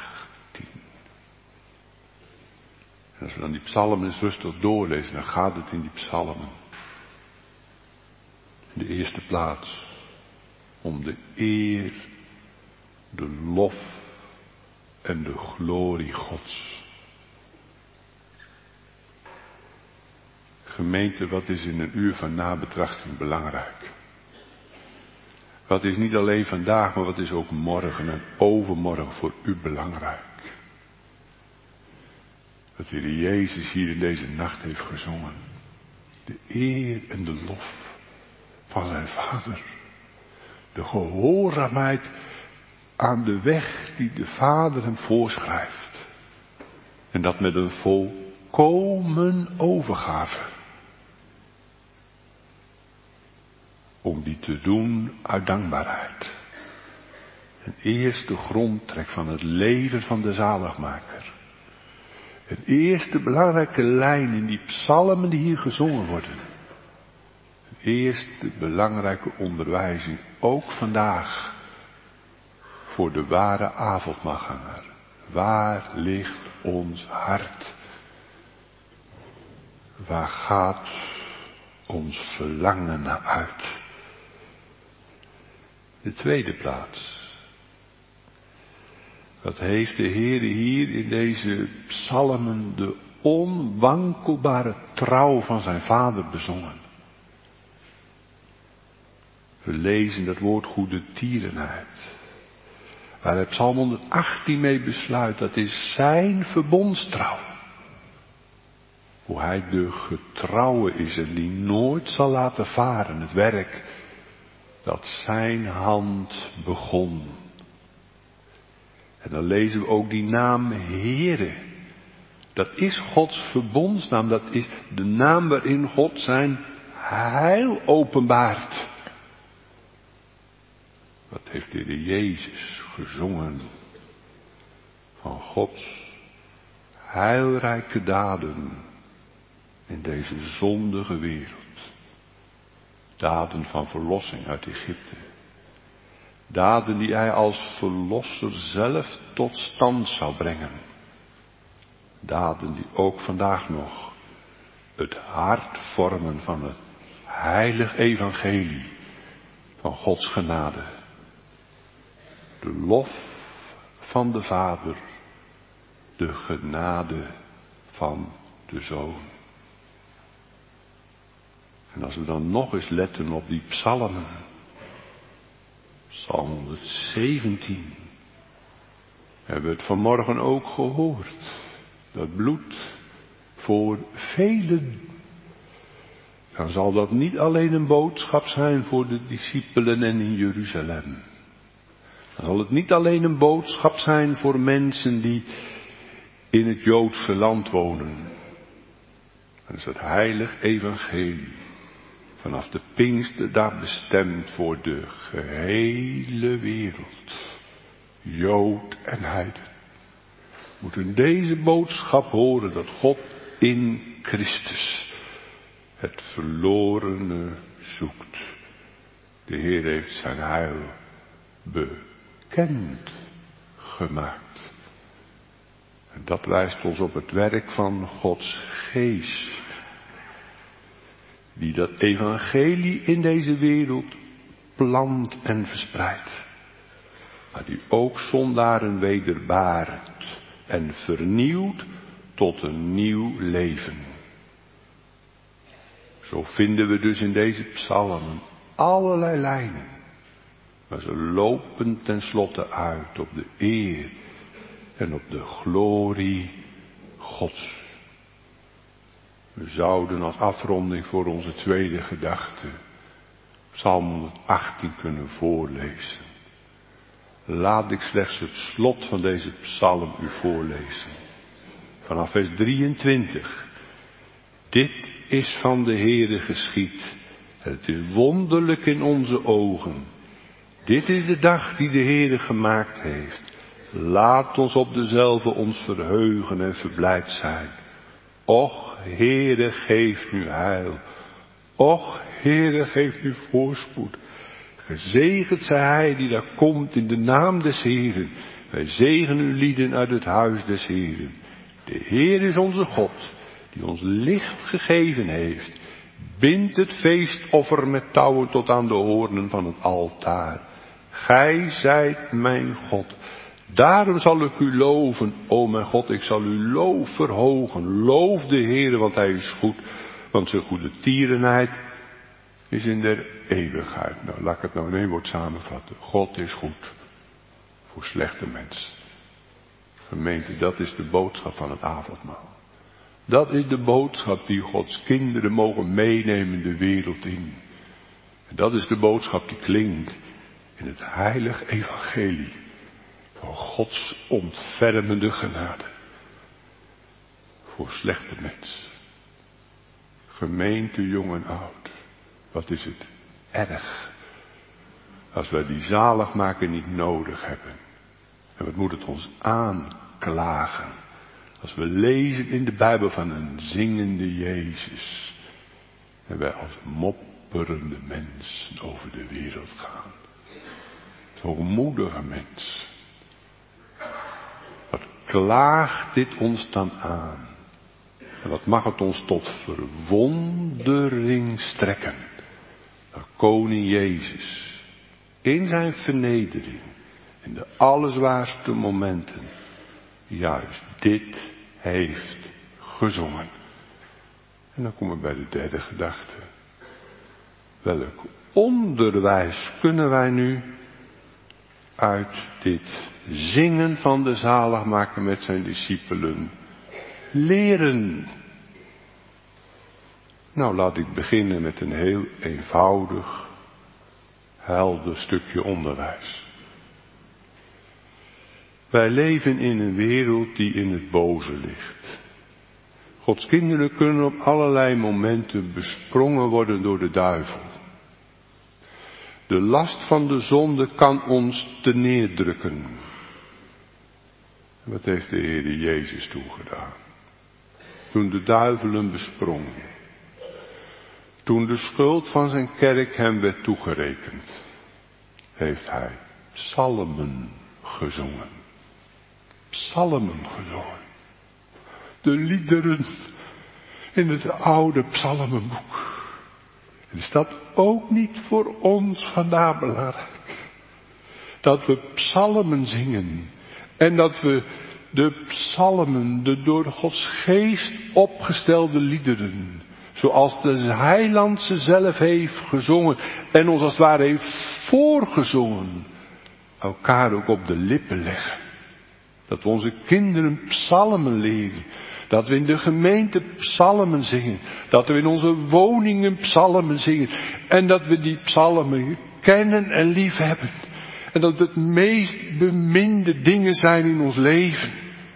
En als we dan die psalmen eens rustig doorlezen, dan gaat het in die psalmen. In de eerste plaats om de eer, de lof en de glorie Gods. Gemeente, wat is in een uur van nabetrachting belangrijk? Wat is niet alleen vandaag, maar wat is ook morgen en overmorgen voor u belangrijk? Dat de Heer Jezus hier in deze nacht heeft gezongen. De eer en de lof van zijn Vader. De gehoorzaamheid aan de weg die de Vader hem voorschrijft. En dat met een volkomen overgave. Om die te doen uit dankbaarheid. een eerste grondtrek van het leven van de zaligmaker. Een eerste belangrijke lijn in die psalmen die hier gezongen worden. Een eerste belangrijke onderwijzing, ook vandaag, voor de ware avondmaalganger. Waar ligt ons hart? Waar gaat ons verlangen naar uit? De tweede plaats. Wat heeft de Heere hier in deze psalmen de onwankelbare trouw van zijn Vader bezongen. We lezen dat woord goede tierenheid. Waar hij Psalm 118 mee besluit, dat is zijn verbondstrouw. Hoe hij de getrouwe is en die nooit zal laten varen, het werk dat zijn hand begon. En dan lezen we ook die naam Heere. Dat is Gods verbondsnaam, dat is de naam waarin God zijn heil openbaart. Wat heeft de Heer Jezus gezongen van Gods heilrijke daden in deze zondige wereld. Daden van verlossing uit Egypte. Daden die hij als verlosser zelf tot stand zou brengen. Daden die ook vandaag nog het hart vormen van het heilig evangelie van Gods genade. De lof van de Vader, de genade van de Zoon. En als we dan nog eens letten op die psalmen. Psalm 117. Hebben we het vanmorgen ook gehoord. Dat bloed voor velen. Dan zal dat niet alleen een boodschap zijn voor de discipelen en in Jeruzalem. Dan zal het niet alleen een boodschap zijn voor mensen die in het Joodse land wonen. Dat is het heilig evangelie. Vanaf de Pinksterdag bestemd voor de gehele wereld. Jood en heiden. Moeten deze boodschap horen dat God in Christus het verlorene zoekt. De Heer heeft zijn heil bekend gemaakt. En dat wijst ons op het werk van Gods geest. Die dat evangelie in deze wereld plant en verspreidt. Maar die ook zondaren wederbaart en vernieuwt tot een nieuw leven. Zo vinden we dus in deze psalmen allerlei lijnen. Maar ze lopen tenslotte uit op de eer en op de glorie Gods. We zouden als afronding voor onze tweede gedachte Psalm 118 kunnen voorlezen. Laat ik slechts het slot van deze psalm u voorlezen. Vanaf vers 23. Dit is van de Heere geschied. Het is wonderlijk in onze ogen. Dit is de dag die de Heere gemaakt heeft. Laat ons op dezelfde ons verheugen en verblijd zijn. Och, Heere, geef nu heil. Och, Heere, geef nu voorspoed. Gezegend zij hij die daar komt in de naam des Heeren. Wij zegenen uw lieden uit het huis des Heeren. De Heer is onze God, die ons licht gegeven heeft. Bind het feestoffer met touwen tot aan de hoornen van het altaar. Gij zijt mijn God. Daarom zal ik u loven, o mijn God, ik zal uw loof verhogen. Loof de Heere, want hij is goed, want zijn goede tierenheid is in der eeuwigheid. Nou, laat ik het nou in één woord samenvatten. God is goed voor slechte mensen. Gemeente, dat is de boodschap van het avondmaal. Dat is de boodschap die Gods kinderen mogen meenemen de wereld in. En dat is de boodschap die klinkt in het heilig evangelie van Gods ontfermende genade voor slechte mensen. Gemeente, jong en oud, wat is het erg Als wij die zaligmaker niet nodig hebben. En wat moet het ons aanklagen? Als we lezen in de Bijbel van een zingende Jezus. En wij als mopperende mensen over de wereld gaan. Zo'n moedige mens. Wat klaagt dit ons dan aan? En wat mag het ons tot verwondering strekken? Dat koning Jezus in zijn vernedering, in de allerzwaarste momenten, juist dit heeft gezongen. En dan komen we bij de derde gedachte. Welk onderwijs kunnen wij nu uit dit zingen van de zaligmaker met zijn discipelen leren? Nou, laat ik beginnen met een heel eenvoudig, helder stukje onderwijs. Wij leven in een wereld die in het boze ligt. Gods kinderen kunnen op allerlei momenten besprongen worden door de duivel. De last van de zonde kan ons terneerdrukken. Wat heeft de Heer Jezus toegedaan? Toen de duivel hem besprong. Toen de schuld van zijn kerk hem werd toegerekend, heeft hij psalmen gezongen. Psalmen gezongen. De liederen in het oude psalmenboek. Is dat ook niet voor ons vandaag belangrijk? Dat we psalmen zingen. En dat we de psalmen, de door Gods geest opgestelde liederen, zoals de heiland ze zelf heeft gezongen en ons als het ware heeft voorgezongen, elkaar ook op de lippen leggen. Dat we onze kinderen psalmen leren. Dat we in de gemeente psalmen zingen. Dat we in onze woningen psalmen zingen. En dat we die psalmen kennen en lief hebben. En dat het meest beminde dingen zijn in ons leven.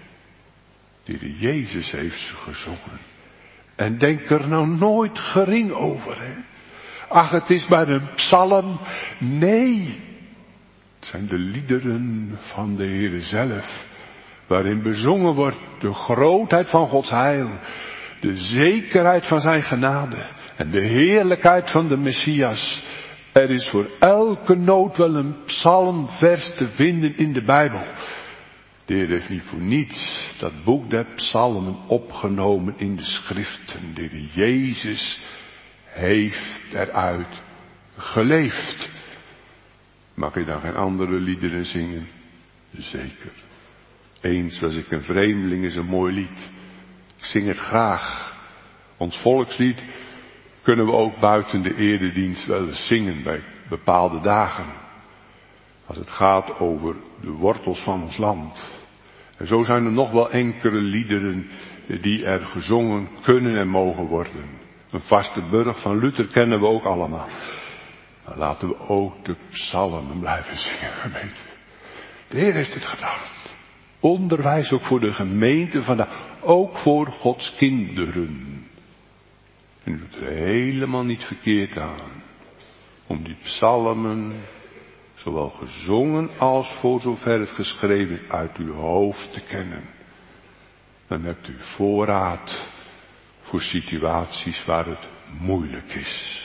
Die Jezus heeft ze gezongen. En denk er nou nooit gering over. Hè? Ach, het is maar een psalm. Nee. Het zijn de liederen van de Heere zelf. Waarin bezongen wordt de grootheid van Gods heil. De zekerheid van zijn genade. En de heerlijkheid van de Messias. Er is voor elke nood wel een psalmvers te vinden in de Bijbel. De Heer heeft niet voor niets dat boek der psalmen opgenomen in de schriften. De Heer Jezus heeft eruit geleefd. Mag je dan geen andere liederen zingen? Zeker. Eens was ik een vreemdeling is een mooi lied. Ik zing het graag. Ons volkslied kunnen we ook buiten de eredienst wel eens zingen bij bepaalde dagen. Als het gaat over de wortels van ons land. En zo zijn er nog wel enkele liederen die er gezongen kunnen en mogen worden. Een vaste burg van Luther kennen we ook allemaal. Maar laten we ook de psalmen blijven zingen, gemeente. De Heer heeft het gedaan. Onderwijs ook voor de gemeente vandaag. Ook voor Gods kinderen. En u doet er helemaal niet verkeerd aan. Om die psalmen, zowel gezongen als voor zover het geschreven is, uit uw hoofd te kennen. Dan hebt u voorraad voor situaties waar het moeilijk is.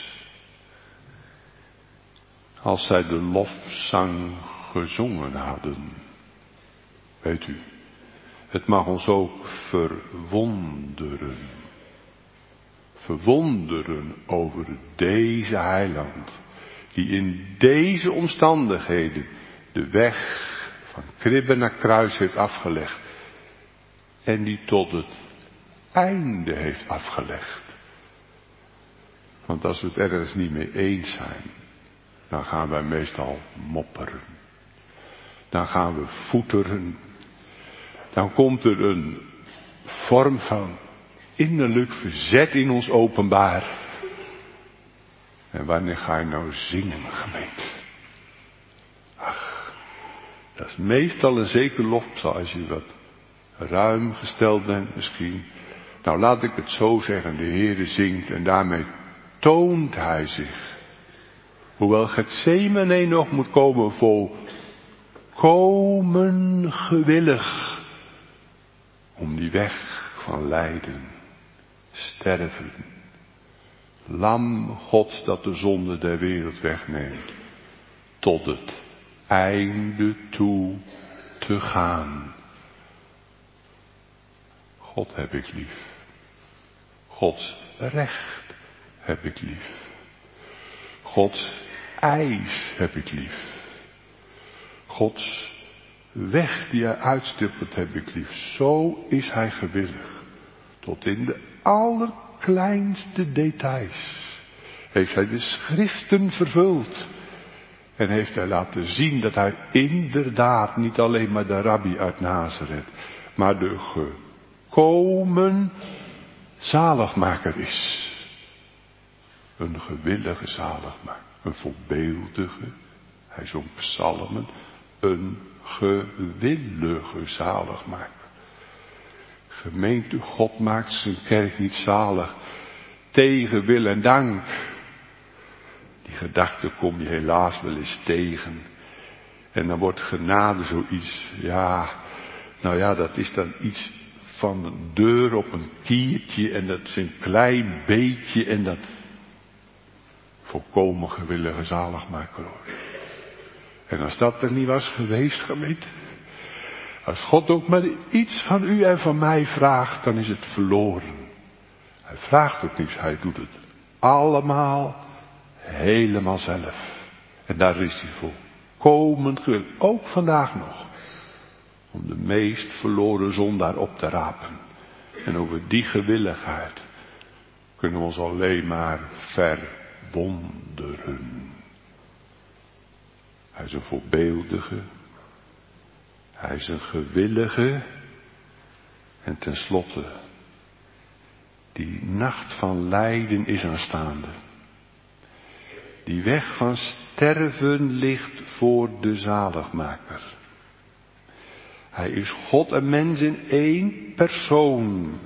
Als zij de lofzang gezongen hadden. Weet u, het mag ons ook verwonderen. Verwonderen over deze heiland. Die in deze omstandigheden de weg van kribbe naar kruis heeft afgelegd. En die tot het einde heeft afgelegd. Want als we het ergens niet mee eens zijn, dan gaan wij meestal mopperen. Dan gaan we voeteren. Dan komt er een vorm van innerlijk verzet in ons openbaar. En wanneer ga je nou zingen, gemeente? Ach, dat is meestal een zeker lofpsalm als je wat ruim gesteld bent misschien. Nou, laat ik het zo zeggen, de Heere zingt en daarmee toont hij zich. Hoewel Getsemane nog moet komen, volkomen gewillig om die weg van lijden, sterven, lam Gods dat de zonde der wereld wegneemt, tot het einde toe te gaan. God heb ik lief. Gods recht heb ik lief. Gods eis heb ik lief. Gods weg die hij uitstippelt heb ik lief. Zo is hij gewillig. Tot in de allerkleinste details heeft hij de schriften vervuld. En heeft hij laten zien dat hij inderdaad niet alleen maar de rabbi uit Nazareth, maar de gekomen zaligmaker is. Een gewillige zaligmaker. Een voorbeeldige. Hij zong psalmen. Een gewillige zaligmaker. Gemeente, God maakt zijn kerk niet zalig tegen wil en dank. Die gedachte kom je helaas wel eens tegen. En dan wordt genade zoiets, dat is dan iets van een deur op een kiertje en dat is een klein beetje en dat volkomen gewillige zaligmaker hoor. En als dat er niet was geweest, gemeente, als God ook maar iets van u en van mij vraagt, dan is het verloren. Hij vraagt ook niets, hij doet het allemaal helemaal zelf. En daar is hij volkomen gewillig, ook vandaag nog, om de meest verloren zondaar op te rapen. En over die gewilligheid kunnen we ons alleen maar verwonderen. Hij is een voorbeeldige, hij is een gewillige en tenslotte, die nacht van lijden is aanstaande. Die weg van sterven ligt voor de zaligmaker. Hij is God en mens in één persoon.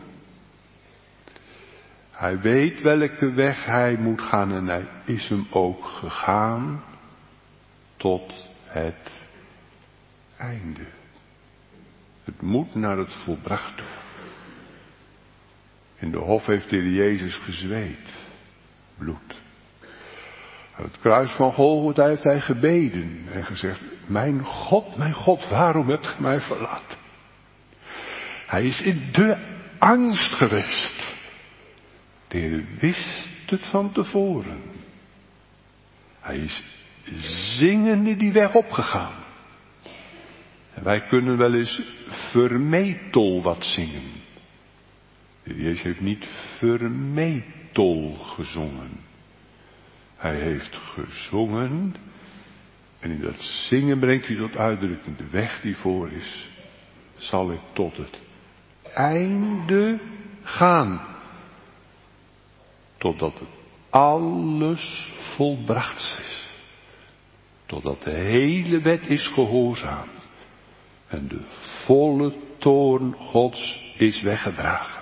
Hij weet welke weg hij moet gaan en hij is hem ook gegaan tot het einde. Het moet naar het volbracht toe. In de hof heeft de Heer Jezus gezweet, bloed. Aan het kruis van Golgotha heeft hij gebeden en gezegd, mijn God, waarom hebt gij mij verlaten? Hij is in de angst geweest. De Heer wist het van tevoren. Hij is zingende die weg opgegaan. En wij kunnen wel eens vermetel wat zingen. De Heer Jezus heeft niet vermetel gezongen. Hij heeft gezongen en in dat zingen brengt hij tot uitdrukking de weg die voor is, zal ik tot het einde gaan. Totdat het alles volbracht is. Totdat de hele wet is gehoorzaam. En de volle toorn Gods is weggedragen.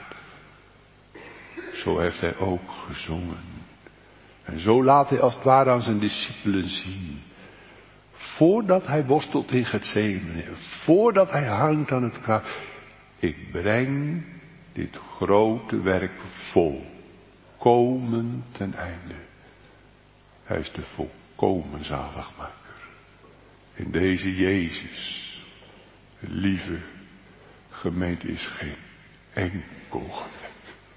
Zo heeft hij ook gezongen. En zo laat hij als het ware aan zijn discipelen zien. Voordat hij worstelt in Getsemane. Voordat hij hangt aan het kruis. Ik breng dit grote werk volkomen ten einde. Hij is de volkomen zaligmaker. In deze Jezus, lieve gemeente, is geen enkel gebrek.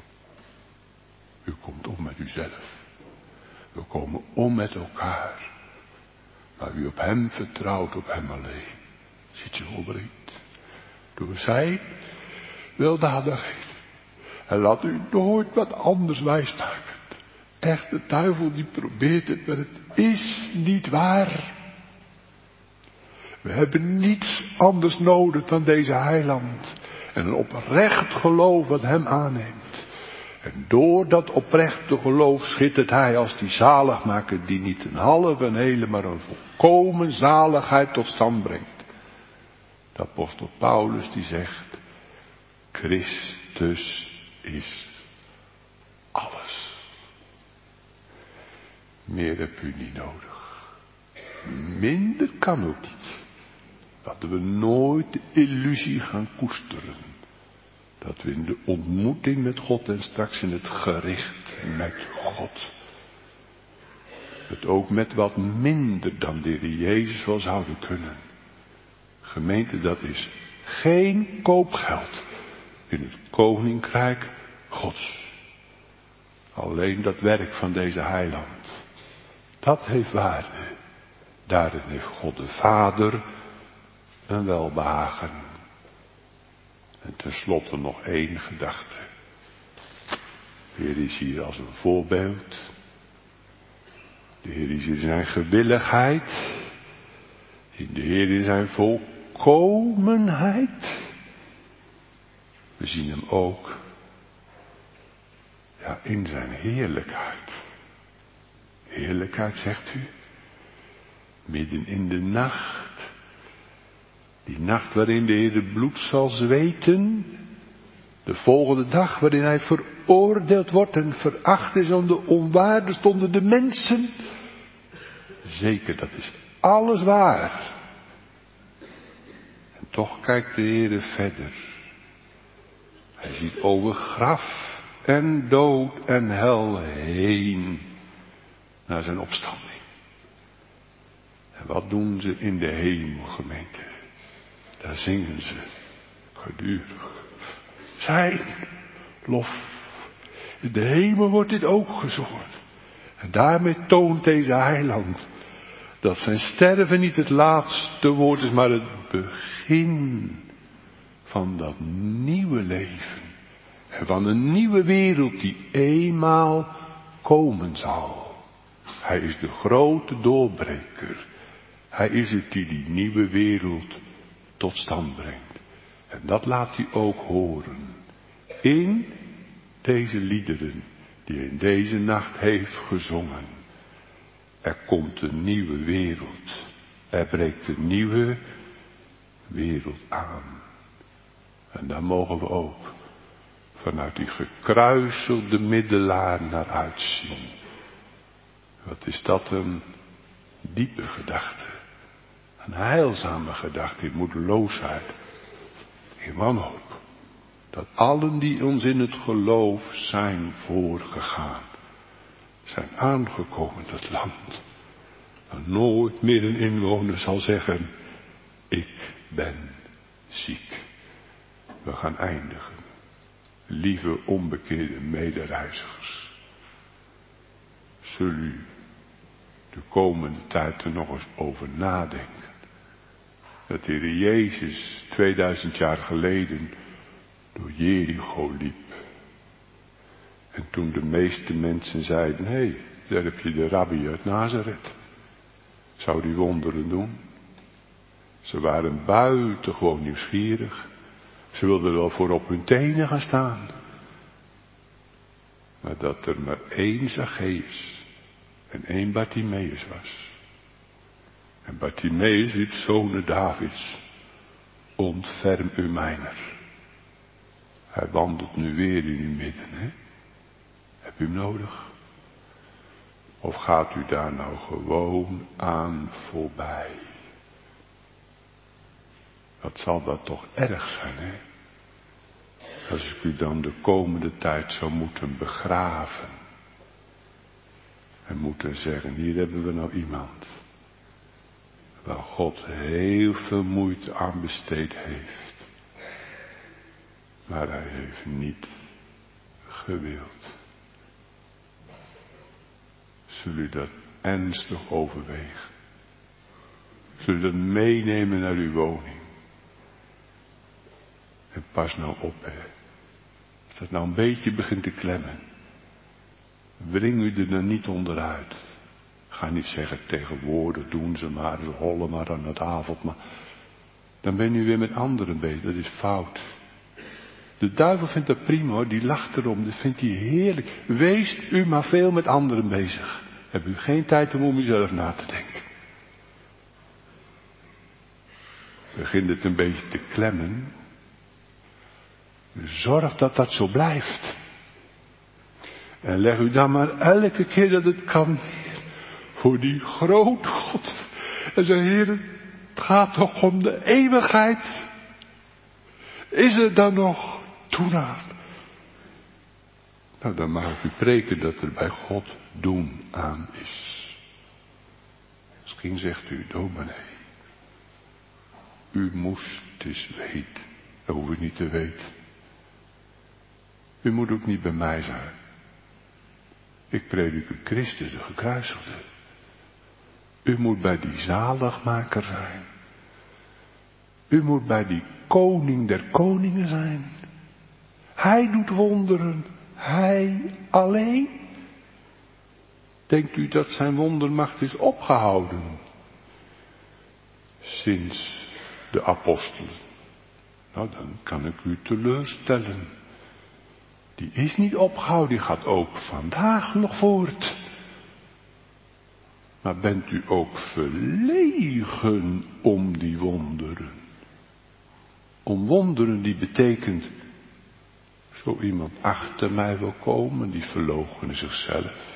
U komt om met uzelf. We komen om met elkaar. Maar wie op hem vertrouwt, op hem alleen, ziet zich volbrengt. Door zijn weldadigheid. En laat u nooit wat anders wijsmaken. Echt, de duivel die probeert het, maar het is niet waar. We hebben niets anders nodig dan deze heiland. En een oprecht geloof wat hem aanneemt. En door dat oprechte geloof schittert hij als die zaligmaker die niet een halve, een hele, maar een volkomen zaligheid tot stand brengt. De apostel Paulus die zegt, Christus is alles. Meer heb u niet nodig. Minder kan ook niet. Laten we nooit de illusie gaan koesteren. Dat we in de ontmoeting met God en straks in het gericht met God. Het ook met wat minder dan de Heer Jezus wel zouden kunnen. Gemeente, dat is geen koopgeld in het koninkrijk Gods. Alleen dat werk van deze heiland. Dat heeft waarde. Daarin heeft God de Vader een welbehagen. En tenslotte nog één gedachte. De Heer is hier als een voorbeeld. De Heer is in zijn gewilligheid. De Heer in zijn volkomenheid. We zien hem ook in zijn heerlijkheid. Heerlijkheid, zegt u? Midden in de nacht. Die nacht waarin de Heer het bloed zal zweten. De volgende dag waarin hij veroordeeld wordt en veracht is aan de onwaarde stonden de mensen. Zeker, dat is alles waar. En toch kijkt de Heer verder. Hij ziet over graf en dood en hel heen naar zijn opstanding. En wat doen ze in de hemel, gemeente? Daar zingen ze gedurig. Zijn lof. In de hemel wordt dit ook gezongen. En daarmee toont deze heiland dat zijn sterven niet het laatste woord is, maar het begin van dat nieuwe leven. En van een nieuwe wereld die eenmaal komen zal. Hij is de grote doorbreker. Hij is het die die nieuwe wereld tot stand brengt. En dat laat hij ook horen. In deze liederen die hij in deze nacht heeft gezongen. Er komt een nieuwe wereld. Er breekt een nieuwe wereld aan. En daar mogen we ook vanuit die gekruiselde middelaar naar uitzien. Wat is dat een diepe gedachte. Een heilzame gedachte in moedeloosheid. In wanhoop. Dat allen die ons in het geloof zijn voorgegaan. Zijn aangekomen in het land. En nooit meer een inwoner zal zeggen. Ik ben ziek. We gaan eindigen. Lieve onbekeerde medereizigers. Zul u de komende tijd er nog eens over nadenken. Dat de Heer Jezus 2000 jaar geleden door Jericho liep. En toen de meeste mensen zeiden, hé, daar heb je de rabbi uit Nazareth. Zou die wonderen doen? Ze waren buitengewoon nieuwsgierig. Ze wilden wel voor op hun tenen gaan staan. Maar dat er maar één Zacchaeus en één Bartimaeus was. En Bartimaeus riep, zonen Davids, ontferm u mijner. Hij wandelt nu weer in uw midden, hè? Heb u hem nodig? Of gaat u daar nou gewoon aan voorbij? Wat zal dat toch erg zijn, hè? Als ik u dan de komende tijd zou moeten begraven. En moeten zeggen, hier hebben we nou iemand. Waar God heel veel moeite aan besteed heeft. Maar hij heeft niet gewild. Zul u dat ernstig overwegen? Zul u dat meenemen naar uw woning? En pas nou op, hè. Als dat nou een beetje begint te klemmen. Wring u er dan niet onderuit. Ga niet zeggen, tegenwoordig doen ze maar, ze hollen maar aan het avondmaal. Dan ben u weer met anderen bezig, dat is fout. De duivel vindt dat prima hoor, die lacht erom, dat vindt hij heerlijk. Wees u maar veel met anderen bezig. Heb u geen tijd om uzelf na te denken. Begint het een beetje te klemmen. Zorg dat dat zo blijft. En leg u dan maar elke keer dat het kan voor die grote God En zei, Heer, het gaat toch om de eeuwigheid. Is er dan nog doen aan? Nou, dan mag ik u preken dat er bij God doen aan is. Misschien zegt u, dominee, u moest eens weten. Dat hoef ik niet te weten. U moet ook niet bij mij zijn. Ik predik u Christus, de gekruisigde. U moet bij die zaligmaker zijn. U moet bij die koning der koningen zijn. Hij doet wonderen. Hij alleen. Denkt u dat zijn wondermacht is opgehouden? Sinds de apostelen. Nou, dan kan ik u teleurstellen. Die is niet opgehouden, die gaat ook vandaag nog voort. Maar bent u ook verlegen om die wonderen? Om wonderen die betekent, zo iemand achter mij wil komen, die verloochenen zichzelf.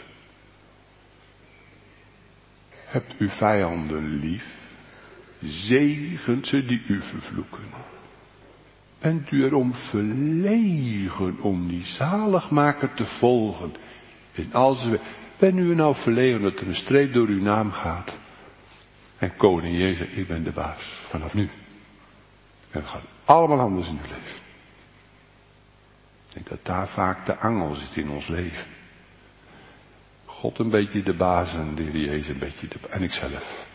Hebt u vijanden lief, zegent ze die u vervloeken. Bent u erom verlegen om die zaligmaker te volgen? En als we, ben u nou verlegen dat er een streep door uw naam gaat? En koning Jezus, ik ben de baas, vanaf nu. En het gaat allemaal anders in uw leven. Ik denk dat daar vaak de angel zit in ons leven. God een beetje de baas en de Heer Jezus een beetje de baas. En ikzelf.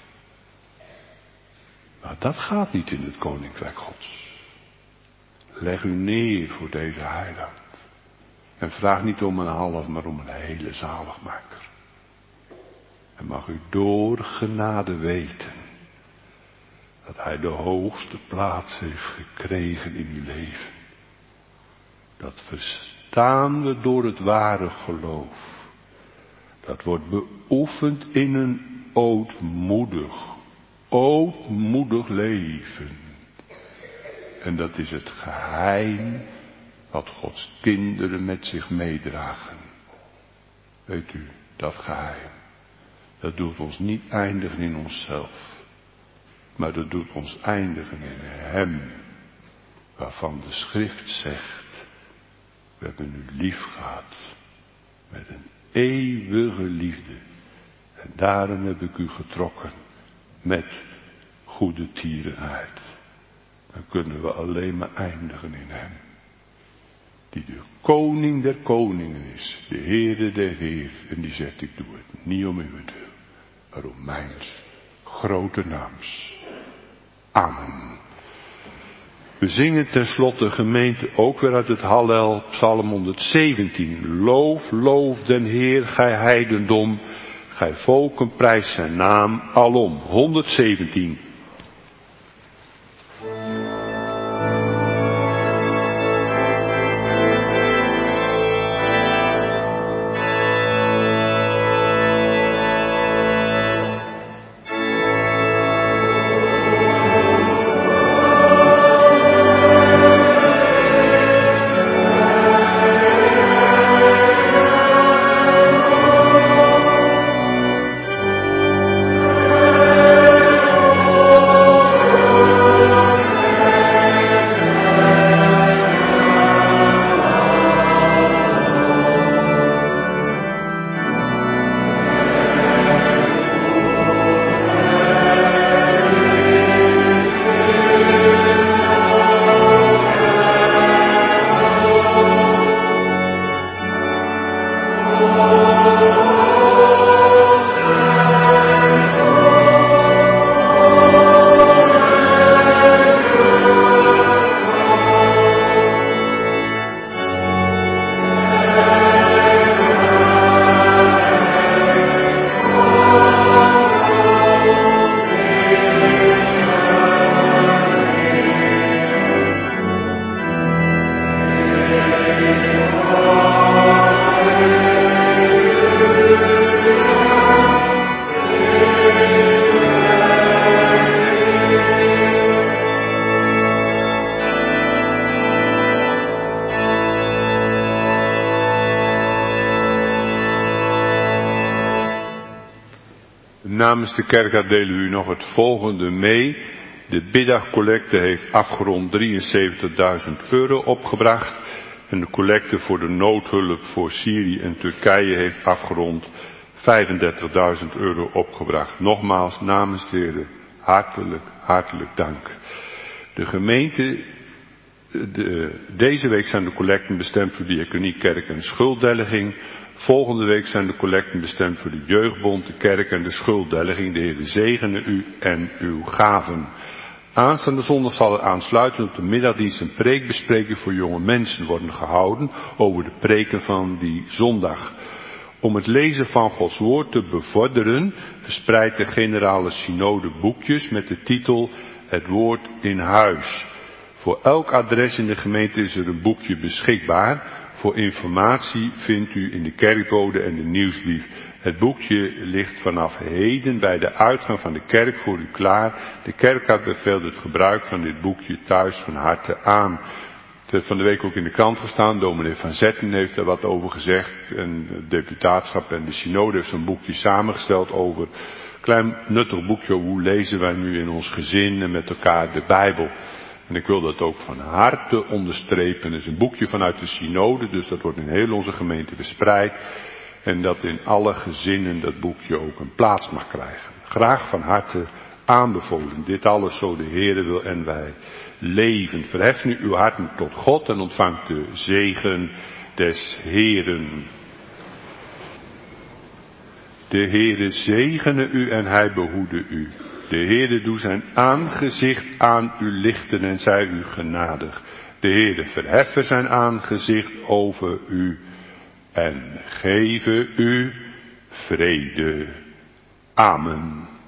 Maar dat gaat niet in het koninkrijk Gods. Leg u neer voor deze heiland. En vraag niet om een half, maar om een hele zaligmaker. En mag u door genade weten dat hij de hoogste plaats heeft gekregen in uw leven. Dat verstaan we door het ware geloof. Dat wordt beoefend in een ootmoedig leven. En dat is het geheim wat Gods kinderen met zich meedragen. Weet u, dat geheim. Dat doet ons niet eindigen in onszelf. Maar dat doet ons eindigen in Hem. Waarvan de schrift zegt. We hebben u lief gehad. Met een eeuwige liefde. En daarom heb ik u getrokken. Met goede tierenheid. Dan kunnen we alleen maar eindigen in Hem. Die de koning der koningen is. De Heere der Heer. En die zegt, ik doe het niet om uwentwil. Maar om mijns grote naams. Amen. We zingen tenslotte gemeente ook weer uit het Hallel, Psalm 117. Loof, loof den Heer, gij heidendom. Gij volken prijs zijn naam alom. 117. Namens de kerkraad delen we u nog het volgende mee. De middagcollecte heeft afgerond €73.000 opgebracht. En de collecte voor de noodhulp voor Syrië en Turkije heeft afgerond €35.000 opgebracht. Nogmaals namens de heren hartelijk dank. De gemeente, deze week zijn de collecten bestemd voor diaconie, kerk en schulddelging. Volgende week zijn de collecten bestemd voor de jeugdbond, de kerk en de schulddelging. De Heer zegene u en uw gaven. Aanstaande zondag zal er aansluitend op de middagdienst een preekbespreking voor jonge mensen worden gehouden over de preken van die zondag. Om het lezen van Gods woord te bevorderen, verspreidt de generale synode boekjes met de titel Het woord in huis. Voor elk adres in de gemeente is er een boekje beschikbaar. Voor informatie vindt u in de kerkbode en de nieuwsbrief. Het boekje ligt vanaf heden bij de uitgang van de kerk voor u klaar. De kerkraad beveelt het gebruik van dit boekje thuis van harte aan. Het heeft van de week ook in de krant gestaan. Dominee Van Zetten heeft er wat over gezegd. En het deputaatschap en de synode heeft zo'n boekje samengesteld over. Klein nuttig boekje, hoe lezen wij nu in ons gezin en met elkaar de Bijbel. En ik wil dat ook van harte onderstrepen. Het is een boekje vanuit de synode, dus dat wordt in heel onze gemeente verspreid. En dat in alle gezinnen dat boekje ook een plaats mag krijgen. Graag van harte aanbevolen. Dit alles zo de Heere wil en wij leven. Verhef nu uw harten tot God en ontvangt de zegen des Heeren. De Heere zegene u en hij behoede u. De Heere doe zijn aangezicht aan u lichten en zij u genadig. De Heere verheffe zijn aangezicht over u en geven u vrede. Amen.